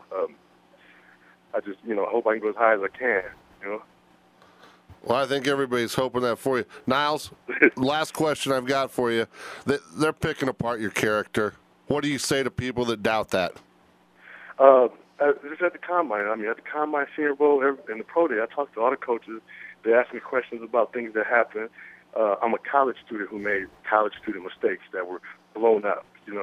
I just hope I can go as high as I can. Well, I think everybody's hoping that for you. Niles, last question I've got for you. They're picking apart your character. What do you say to people that doubt that? Just at the Combine. At the Combine, Senior Bowl, and the Pro Day, I talked to all the coaches. They asked me questions about things that happened. I'm a college student who made college student mistakes that were blown up.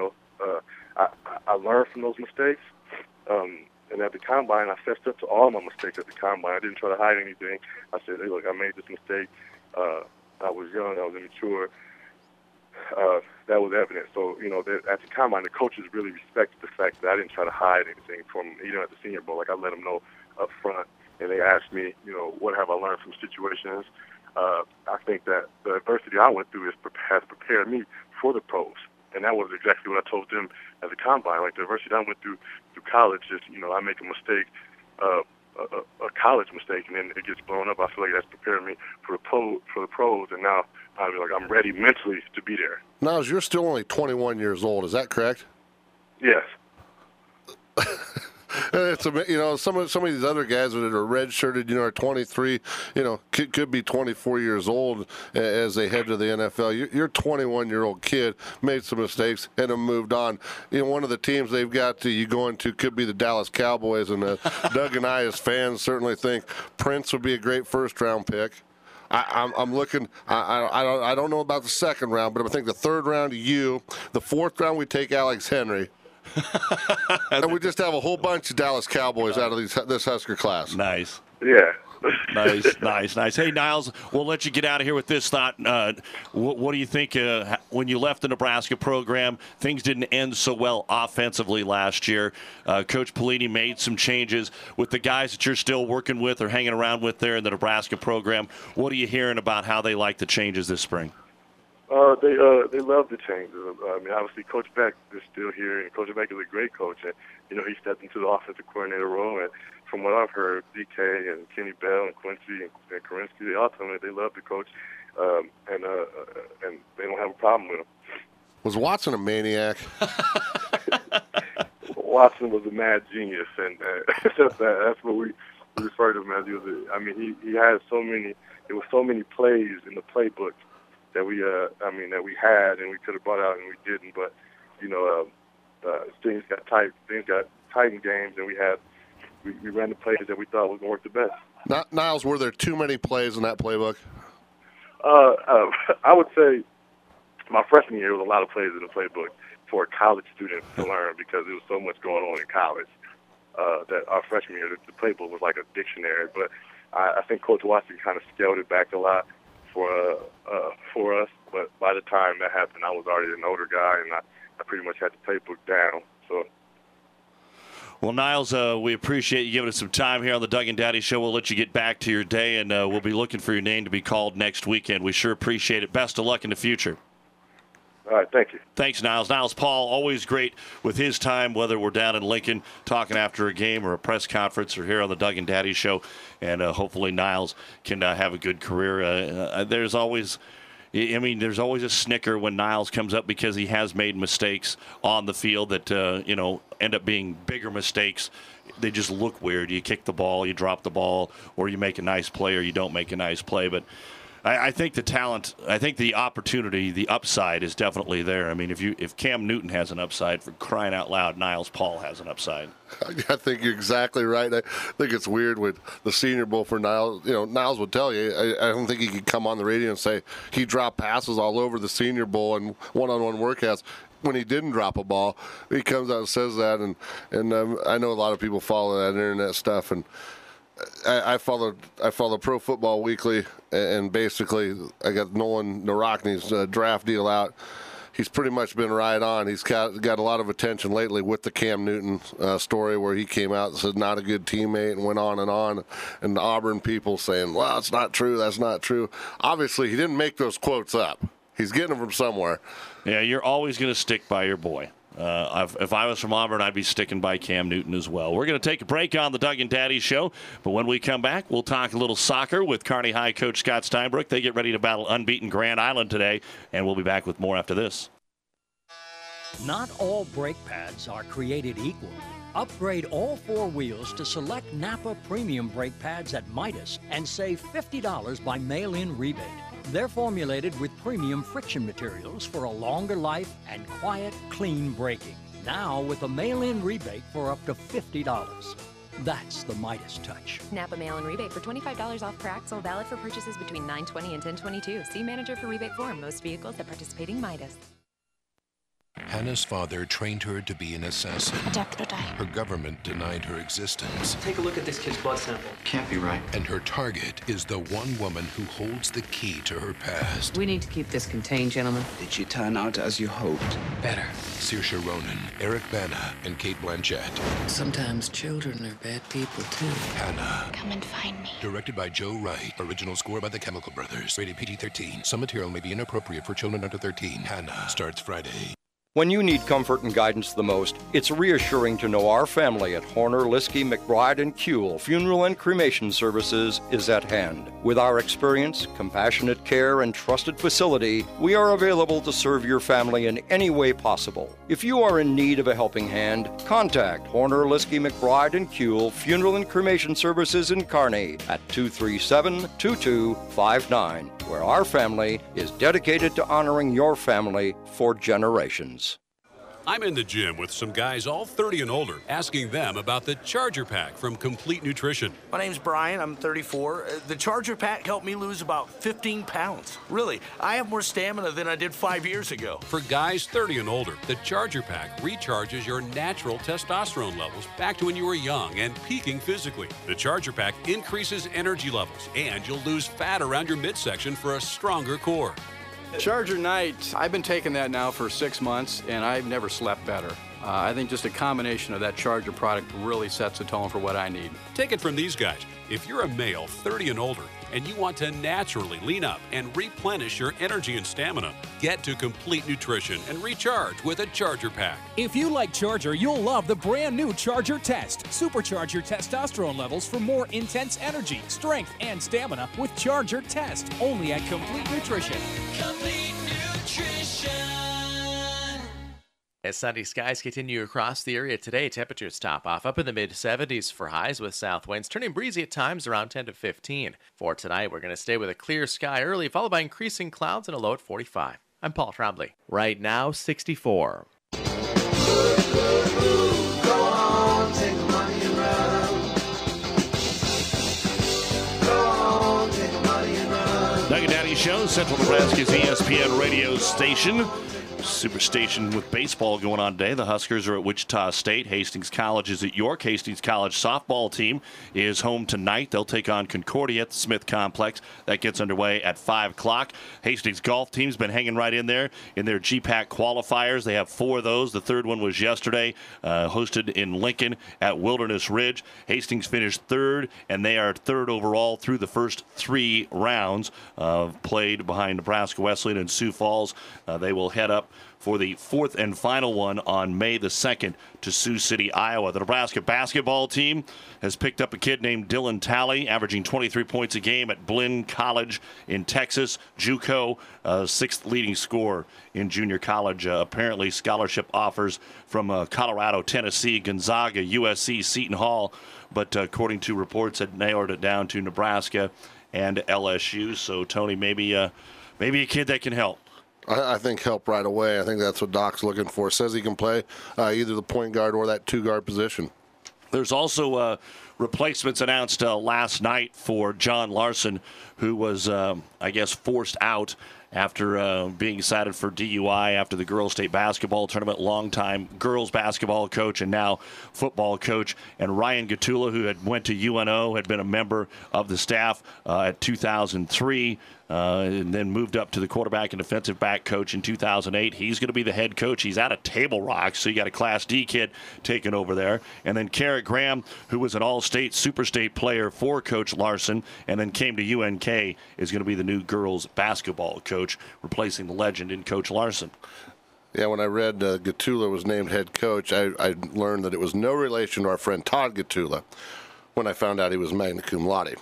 I learned from those mistakes. And at the Combine, I fessed up to all my mistakes at the Combine. I didn't try to hide anything. I said, hey, look, I made this mistake. I was young. I was immature. That was evident. So, at the Combine, the coaches really respected the fact that I didn't try to hide anything from, at the Senior Bowl. Like, I let them know up front. And they asked me, what have I learned from situations? I think that the adversity I went through has prepared me for the pros. And that was exactly what I told them at the combine. Like, the adversity I went through college is, I make a mistake, a college mistake, and then it gets blown up. I feel like that's preparing me for the pros, and now I'm ready mentally to be there. Niles, you're still only 21 years old. Is that correct? Yes. It's some of these other guys that are redshirted, are 23, could be 24 years old as they head to the NFL. You're a 21-year-old kid, made some mistakes, and have moved on. One of the teams they've got you going to could be the Dallas Cowboys, and Doug and I, as fans, certainly think Prince would be a great first-round pick. I'm looking. I don't know about the second round, but I think the third round, the fourth round, we take Alex Henry. And we just have a whole bunch of Dallas Cowboys out of this Husker class. Nice. Yeah. Nice. Hey, Niles, we'll let you get out of here with this thought. What do you think when you left the Nebraska program? Things didn't end so well offensively last year. Coach Pelini made some changes with the guys that you're still working with or hanging around with there in the Nebraska program. What are you hearing about how they like the changes this spring? They love the changes. Obviously, Coach Beck is still here, and Coach Beck is a great coach. And he stepped into the offensive coordinator role. And from what I've heard, DK and Kenny Bell and Quincy and Karinsky, they all tell me they love the coach, and they don't have a problem with him. Was Watson a maniac? Watson was a mad genius, and that's what we refer to him as. He had so many. There were so many plays in the playbook that we had and we could have brought out and we didn't, but things got tight. Things got tight in games, and we ran the plays that we thought was going to work the best. Niles, were there too many plays in that playbook? I would say my freshman year was a lot of plays in the playbook for a college student to learn because there was so much going on in college that our freshman year, the playbook was like a dictionary. But I think Coach Watson kind of scaled it back a lot for us, but by the time that happened, I was already an older guy, and I pretty much had the playbook down. So, well, Niles, we appreciate you giving us some time here on the Doug and Daddy Show. We'll let you get back to your day, and we'll be looking for your name to be called next weekend. We sure appreciate it. Best of luck in the future. All right, thank you. Thanks, Niles. Niles Paul, always great with his time, whether we're down in Lincoln talking after a game or a press conference or here on the Doug and Daddy Show. And hopefully Niles can have a good career. There's always a snicker when Niles comes up because he has made mistakes on the field that, end up being bigger mistakes. They just look weird. You kick the ball, you drop the ball, or you make a nice play or you don't make a nice play. But I think the talent, I think the opportunity, the upside is definitely there. I mean, if Cam Newton has an upside, for crying out loud, Niles Paul has an upside. I think you're exactly right. I think it's weird with the Senior Bowl for Niles. Niles would tell you, I don't think he could come on the radio and say he dropped passes all over the Senior Bowl and one-on-one workouts. When he didn't drop a ball, he comes out and says that, and I know a lot of people follow that internet stuff, and I follow Pro Football Weekly, and basically I got Nolan Narochny's draft deal out. He's pretty much been right on. He's got a lot of attention lately with the Cam Newton story where he came out and said not a good teammate and went on. And the Auburn people saying, well, it's not true, that's not true. Obviously, he didn't make those quotes up. He's getting them from somewhere. Yeah, you're always going to stick by your boy. If I was from Auburn, I'd be sticking by Cam Newton as well. We're going to take a break on the Doug and Daddy Show, but when we come back, we'll talk a little soccer with Kearney High coach Scott Steinbrook. They get ready to battle unbeaten Grand Island today, and we'll be back with more after this. Not all brake pads are created equal. Upgrade all four wheels to select Napa Premium brake pads at Midas and save $50 by mail-in rebate. They're formulated with premium friction materials for a longer life and quiet, clean braking. Now with a mail-in rebate for up to $50. That's the Midas touch. Napa mail-in rebate for $25 off per axle, valid for purchases between 9/20 and 10/22. See manager for rebate form. Most vehicles at participating Midas. Hannah's father trained her to be an assassin. Her government denied her existence. Take a look at this kid's blood sample. Can't be right. And her target is the one woman who holds the key to her past. We need to keep this contained, gentlemen. Did she turn out as you hoped? Better. Saoirse Ronan, Eric Bana, and Cate Blanchett. Sometimes children are bad people, too. Hannah. Come and find me. Directed by Joe Wright. Original score by the Chemical Brothers. Rated PG-13. Some material may be inappropriate for children under 13. Hannah starts Friday. When you need comfort and guidance the most, it's reassuring to know our family at Horner, Liskey, McBride, and Kuehl Funeral and Cremation Services is at hand. With our experience, compassionate care, and trusted facility, we are available to serve your family in any way possible. If you are in need of a helping hand, contact Horner, Liskey, McBride, and Kuehl Funeral and Cremation Services in Kearney at 237-2259, where our family is dedicated to honoring your family for generations. I'm in the gym with some guys all 30 and older, asking them about the Charger Pack from Complete Nutrition. My name's Brian, I'm 34. The Charger Pack helped me lose about 15 pounds. Really, I have more stamina than I did 5 years ago. For guys 30 and older, the Charger Pack recharges your natural testosterone levels back to when you were young and peaking physically. The Charger Pack increases energy levels, and you'll lose fat around your midsection for a stronger core. Charger Night, I've been taking that now for 6 months, and I've never slept better. I think just a combination of that Charger product really sets the tone for what I need. Take it from these guys. If you're a male 30 and older and you want to naturally lean up and replenish your energy and stamina, get to Complete Nutrition and recharge with a Charger Pack. If you like Charger, you'll love the brand new Charger Test. Supercharge your testosterone levels for more intense energy, strength, and stamina with Charger Test. Only at Complete Nutrition. Complete Nutrition. As sunny skies continue across the area today, temperatures top off up in the mid-70s for highs with south winds, turning breezy at times around 10 to 15. For tonight, we're going to stay with a clear sky early, followed by increasing clouds and a low at 45. I'm Paul Trombley. Right now, 64. Go on, take the money and run. Go on, take the money and run. Doug and Daddy Show, Central Nebraska's ESPN radio station. Superstation with baseball going on today. The Huskers are at Wichita State. Hastings College is at York. Hastings College softball team is home tonight. They'll take on Concordia at the Smith Complex. That gets underway at 5 o'clock. Hastings golf team's been hanging right in there in their GPAC qualifiers. They have 4 of those. The third one was yesterday, hosted in Lincoln at Wilderness Ridge. Hastings finished third, and they are third overall through the first 3 rounds played behind Nebraska Wesleyan and Sioux Falls. They will head up for the 4th and final one on May the 2nd to Sioux City, Iowa. The Nebraska basketball team has picked up a kid named Dylan Talley, averaging 23 points a game at Blinn College in Texas. JUCO, 6th leading scorer in junior college. Apparently scholarship offers from Colorado, Tennessee, Gonzaga, USC, Seton Hall. But according to reports, had narrowed it down to Nebraska and LSU. So, Tony, maybe a kid that can help. I think help right away. I think that's what Doc's looking for. Says he can play either the point guard or that 2-guard position. There's also replacements announced last night for John Larson, who was, forced out after being cited for DUI after the girls' state basketball tournament. Longtime girls' basketball coach and now football coach. And Ryan Gatula, who had went to UNO, had been a member of the staff at 2003. And then moved up to the quarterback and defensive back coach in 2008. He's going to be the head coach. He's out of Table Rock, so you got a Class D kid taking over there. And then Carrot Graham, who was an all-state, super state player for Coach Larson, and then came to UNK, is going to be the new girls basketball coach, replacing the legend in Coach Larson. Yeah, when I read Gatula was named head coach, I learned that it was no relation to our friend Todd Gatula when I found out he was magna cum laude.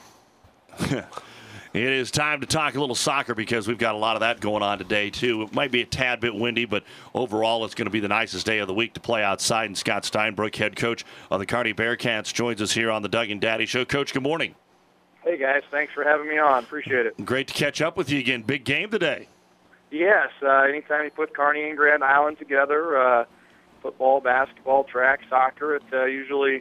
It is time to talk a little soccer because we've got a lot of that going on today, too. It might be a tad bit windy, but overall it's going to be the nicest day of the week to play outside. And Scott Steinbrook, head coach of the Kearney Bearcats, joins us here on the Doug and Daddy Show. Coach, good morning. Hey, guys. Thanks for having me on. Appreciate it. Great to catch up with you again. Big game today. Yes. Anytime you put Kearney and Grand Island together, football, basketball, track, soccer, it usually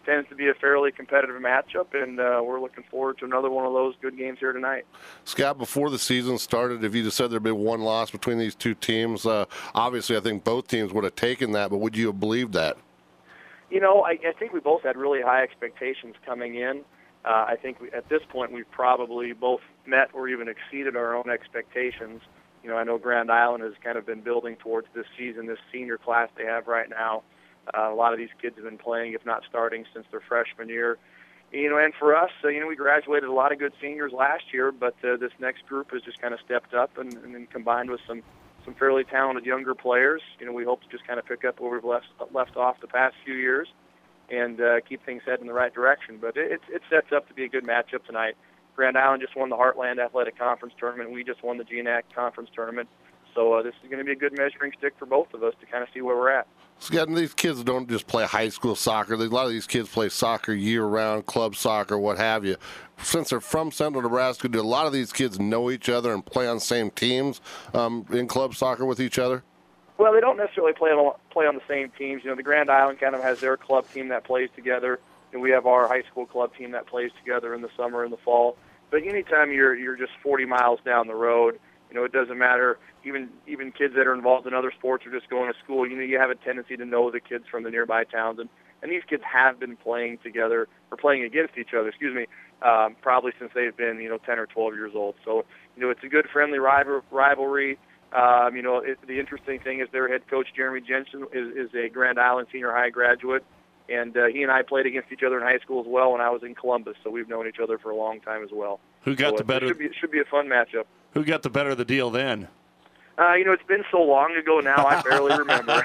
tends to be a fairly competitive matchup, and we're looking forward to another one of those good games here tonight. Scott, before the season started, if you just said there'd been one loss between these two teams, obviously I think both teams would have taken that, but would you have believed that? I think we both had really high expectations coming in. I think at this point we've probably both met or even exceeded our own expectations. I know Grand Island has kind of been building towards this season, this senior class they have right now. A lot of these kids have been playing, if not starting, since their freshman year. And for us, we graduated a lot of good seniors last year, but this next group has just kind of stepped up and then combined with some fairly talented younger players. We hope to just kind of pick up where we've left off the past few years and keep things heading in the right direction. But it sets up to be a good matchup tonight. Grand Island just won the Heartland Athletic Conference Tournament. We just won the GNAC Conference Tournament. So this is going to be a good measuring stick for both of us to kind of see where we're at. Scott, these kids don't just play high school soccer. A lot of these kids play soccer year-round, club soccer, what have you. Since they're from Central Nebraska, do a lot of these kids know each other and play on the same teams in club soccer with each other? Well, they don't necessarily play on the same teams. The Grand Island kind of has their club team that plays together, and we have our high school club team that plays together in the summer and the fall. But anytime you're just 40 miles down the road, it doesn't matter. Even kids that are involved in other sports or just going to school, you have a tendency to know the kids from the nearby towns. And these kids have been playing together, or playing against each other, probably since they've been, 10 or 12 years old. So, it's a good friendly rivalry. The interesting thing is their head coach, Jeremy Jensen, is a Grand Island senior high graduate. And he and I played against each other in high school as well when I was in Columbus, so we've known each other for a long time as well. Who got the better? It should be a fun matchup. Who got the better of the deal then? It's been so long ago now, I barely remember.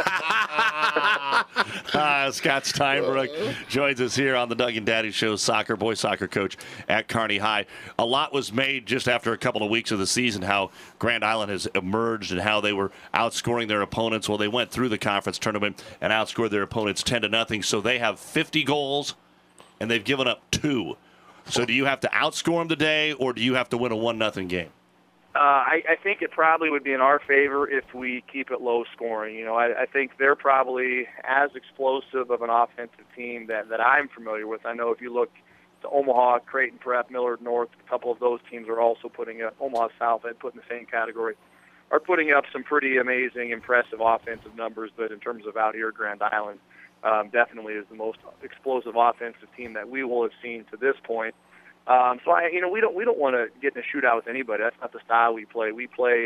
Scott Steinbrook joins us here on the Doug and Daddy Show, boys soccer coach at Kearney High. A lot was made just after a couple of weeks of the season, how Grand Island has emerged and how they were outscoring their opponents. Well, they went through the conference tournament and outscored their opponents 10-0. So they have 50 goals, and they've given up 2. So do you have to outscore them today, or do you have to win a 1-0 game? I think it probably would be in our favor if we keep it low scoring. I think they're probably as explosive of an offensive team that I'm familiar with. I know if you look to Omaha, Creighton Prep, Millard North, a couple of those teams are also putting up, Omaha South I'd put in the same category, are putting up some pretty amazing, impressive offensive numbers. But in terms of out here, Grand Island definitely is the most explosive offensive team that we will have seen to this point. We don't want to get in a shootout with anybody. That's not the style we play. We play,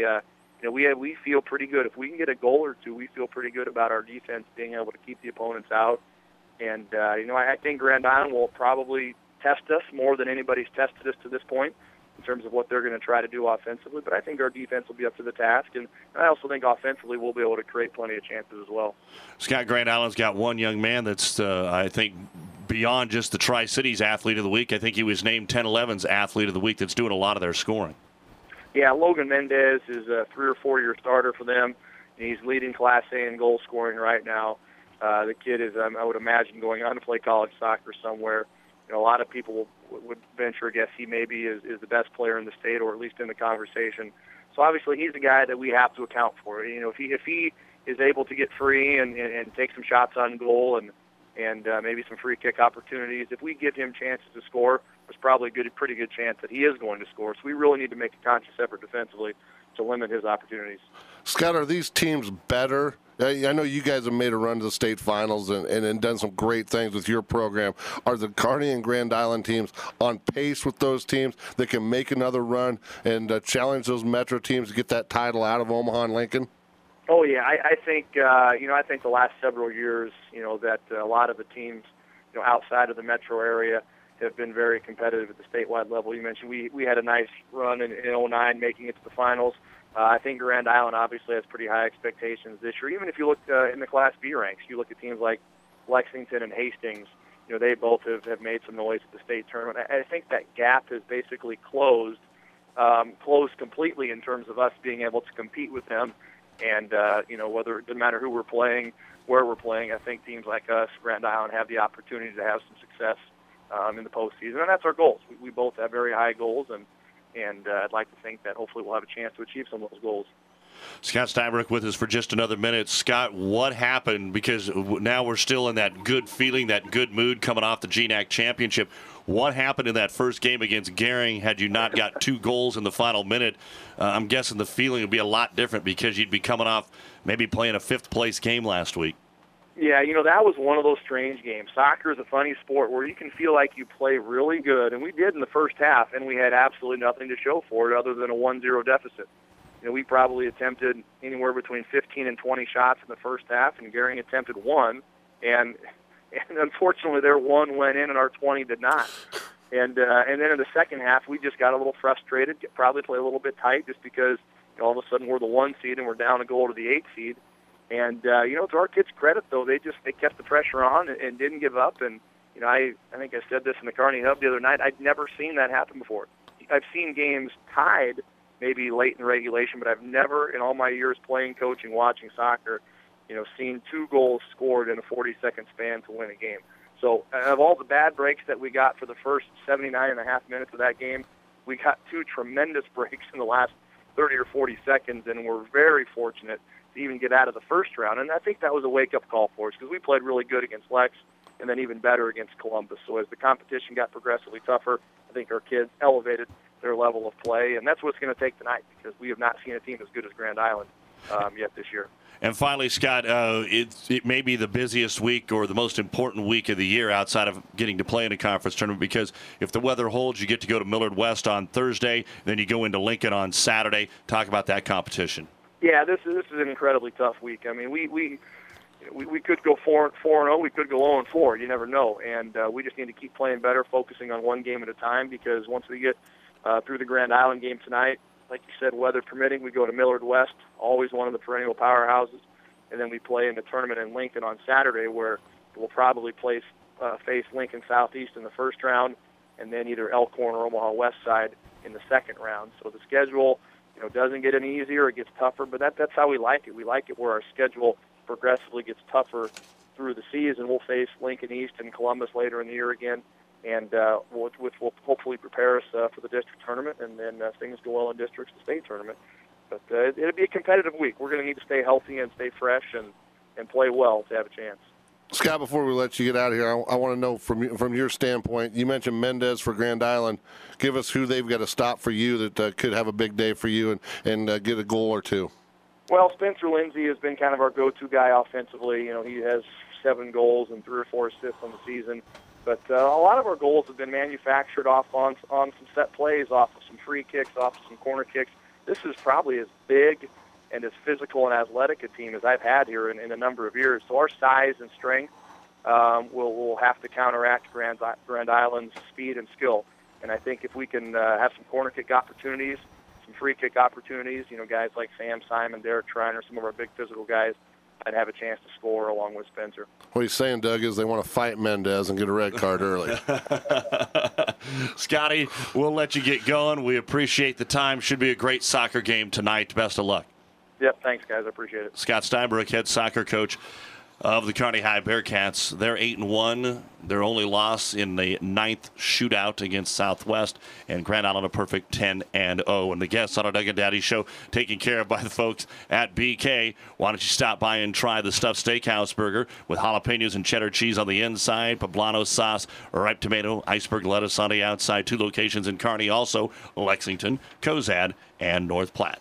we feel pretty good. If we can get a goal or two, we feel pretty good about our defense being able to keep the opponents out. And, I think Grand Island will probably test us more than anybody's tested us to this point in terms of what they're going to try to do offensively. But I think our defense will be up to the task. And I also think offensively we'll be able to create plenty of chances as well. Scott, Grand Island's got one young man that's, I think, beyond just the Tri-Cities Athlete of the Week. I think he was named 10-11's Athlete of the Week that's doing a lot of their scoring. Yeah, Logan Mendez is a 3- or 4-year starter for them. He's leading Class A in goal scoring right now. The kid is, I would imagine, going on to play college soccer somewhere. A lot of people would venture a guess he maybe is the best player in the state, or at least in the conversation. So obviously he's a guy that we have to account for. If he is able to get free and take some shots on goal and maybe some free kick opportunities, if we give him chances to score, there's probably a pretty good chance that he is going to score. So we really need to make a conscious effort defensively to limit his opportunities. Scott, are these teams better? I know you guys have made a run to the state finals and done some great things with your program. Are the Kearney and Grand Island teams on pace with those teams that can make another run and challenge those Metro teams to get that title out of Omaha and Lincoln? Oh yeah, I think I think the last several years, that a lot of the teams, outside of the metro area have been very competitive at the statewide level. You mentioned we had a nice run in 2009, making it to the finals. I think Grand Island obviously has pretty high expectations this year. Even if you look in the Class B ranks, you look at teams like Lexington and Hastings. They both have made some noise at the state tournament. I think that gap has basically closed completely in terms of us being able to compete with them. And, whether it doesn't matter who we're playing, where we're playing, I think teams like us, Grand Island, have the opportunity to have some success in the postseason. And that's our goals. We both have very high goals, and I'd like to think that hopefully we'll have a chance to achieve some of those goals. Scott Steinbrook with us for just another minute. Scott, what happened? Because now we're still in that good feeling, that good mood coming off the GNAC championship. What happened in that first game against Gering had you not got 2 goals in the final minute? I'm guessing the feeling would be a lot different because you'd be coming off maybe playing a 5th-place game last week. Yeah, that was one of those strange games. Soccer is a funny sport where you can feel like you play really good, and we did in the first half, and we had absolutely nothing to show for it other than a 1-0 deficit. We probably attempted anywhere between 15 and 20 shots in the first half, and Gering attempted 1, and unfortunately their 1 went in and our 20 did not. And then in the second half, we just got a little frustrated, probably played a little bit tight just because all of a sudden we're the 1 seed and we're down a goal to the 8 seed. And, to our kids' credit, though, they kept the pressure on and didn't give up. And, I think I said this in the Kearney Hub the other night, I'd never seen that happen before. I've seen games tied maybe late in regulation, but I've never, in all my years playing, coaching, watching soccer, seen 2 goals scored in a 40-second span to win a game. So of all the bad breaks that we got for the first 79.5 minutes of that game, we got 2 tremendous breaks in the last 30 or 40 seconds, and we're very fortunate to even get out of the first round. And I think that was a wake-up call for us because we played really good against Lex and then even better against Columbus. So as the competition got progressively tougher, I think our kids elevated their level of play, and that's what's going to take tonight because we have not seen a team as good as Grand Island yet this year. And finally, Scott, it may be the busiest week or the most important week of the year outside of getting to play in a conference tournament because if the weather holds, you get to go to Millard West on Thursday, then you go into Lincoln on Saturday. Talk about that competition. Yeah, this is an incredibly tough week. I mean, we could go 4-0, we could go 0-4. You never know, and we just need to keep playing better, focusing on one game at a time. Because once we get through the Grand Island game tonight, like you said, weather permitting, we go to Millard West, always one of the perennial powerhouses, and then we play in the tournament in Lincoln on Saturday, where we'll probably face Lincoln Southeast in the first round, and then either Elkhorn or Omaha West Side in the second round. So the schedule, doesn't get any easier; it gets tougher. But that's how we like it. We like it where our schedule progressively gets tougher through the season. We'll face Lincoln East and Columbus later in the year again, and which will hopefully prepare us for the district tournament, and then things go well in districts, the state tournament. But it'll be a competitive week. We're going to need to stay healthy and stay fresh and play well to have a chance. Scott, before we let you get out of here, I want to know from your standpoint, you mentioned Mendez for Grand Island. Give us who they've got to stop for you that could have a big day for you and get a goal or 2. Well, Spencer Lindsay has been kind of our go-to guy offensively. He has 7 goals and 3 or 4 assists on the season. But a lot of our goals have been manufactured off on some set plays, off of some free kicks, off of some corner kicks. This is probably as big and as physical and athletic a team as I've had here in a number of years. So our size and strength will have to counteract Grand Island's speed and skill. And I think if we can have some corner kick opportunities, some free kick opportunities, guys like Sam Simon, Derek Triner, some of our big physical guys, I'd have a chance to score along with Spencer. What he's saying, Doug, is they want to fight Mendez and get a red card early. Scotty, we'll let you get going. We appreciate the time. Should be a great soccer game tonight. Best of luck. Yep, thanks, guys. I appreciate it. Scott Steinbrook, head soccer coach of the Kearney High Bearcats. They're 8-1. Their only loss in the 9th shootout against Southwest, and Grand Island a perfect 10-0. And the guests on our Doug and Daddy show taken care of by the folks at BK. Why don't you stop by and try the stuffed steakhouse burger with jalapenos and cheddar cheese on the inside, poblano sauce, ripe tomato, iceberg lettuce on the outside. 2 locations in Kearney, also Lexington, Cozad, and North Platte.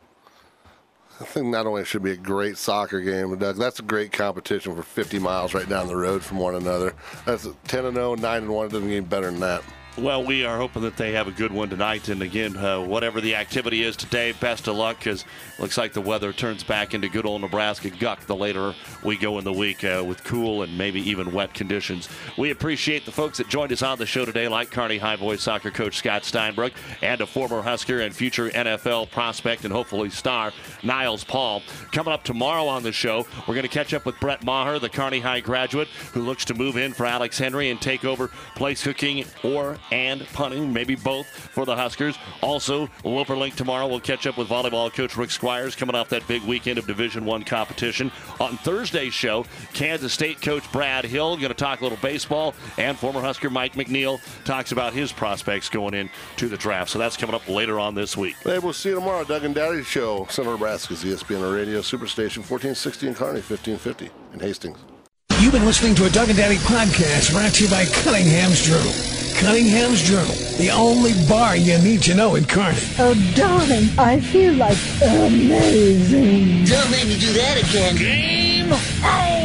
I think not only should be a great soccer game, but Doug, that's a great competition for 50 miles right down the road from one another. That's 10-0, 9-1. It doesn't get better than that. Well, we are hoping that they have a good one tonight. And again, whatever the activity is today, best of luck, because it looks like the weather turns back into good old Nebraska guck the later we go in the week with cool and maybe even wet conditions. We appreciate the folks that joined us on the show today, like Kearney High boys soccer coach Scott Steinbrook and a former Husker and future NFL prospect and hopefully star, Niles Paul. Coming up tomorrow on the show, we're going to catch up with Brett Maher, the Kearney High graduate, who looks to move in for Alex Henry and take over place cooking or and punting, maybe both for the Huskers. Also, Wilperlink tomorrow. We'll catch up with volleyball coach Rick Squires coming off that big weekend of Division I competition. On Thursday's show, Kansas State coach Brad Hill going to talk a little baseball, and former Husker Mike McNeil talks about his prospects going into the draft. So that's coming up later on this week. Hey, we'll see you tomorrow. Doug and Daddy Show, Central Nebraska's ESPN Radio Superstation, 1460 in Kearney, 1550 in Hastings. You've been listening to a Doug and Daddy podcast brought to you by Cunningham's Journal. Cunningham's Journal, the only bar you need to know in Kearney. Oh, darling, I feel like amazing. Don't make me do that again. Game on!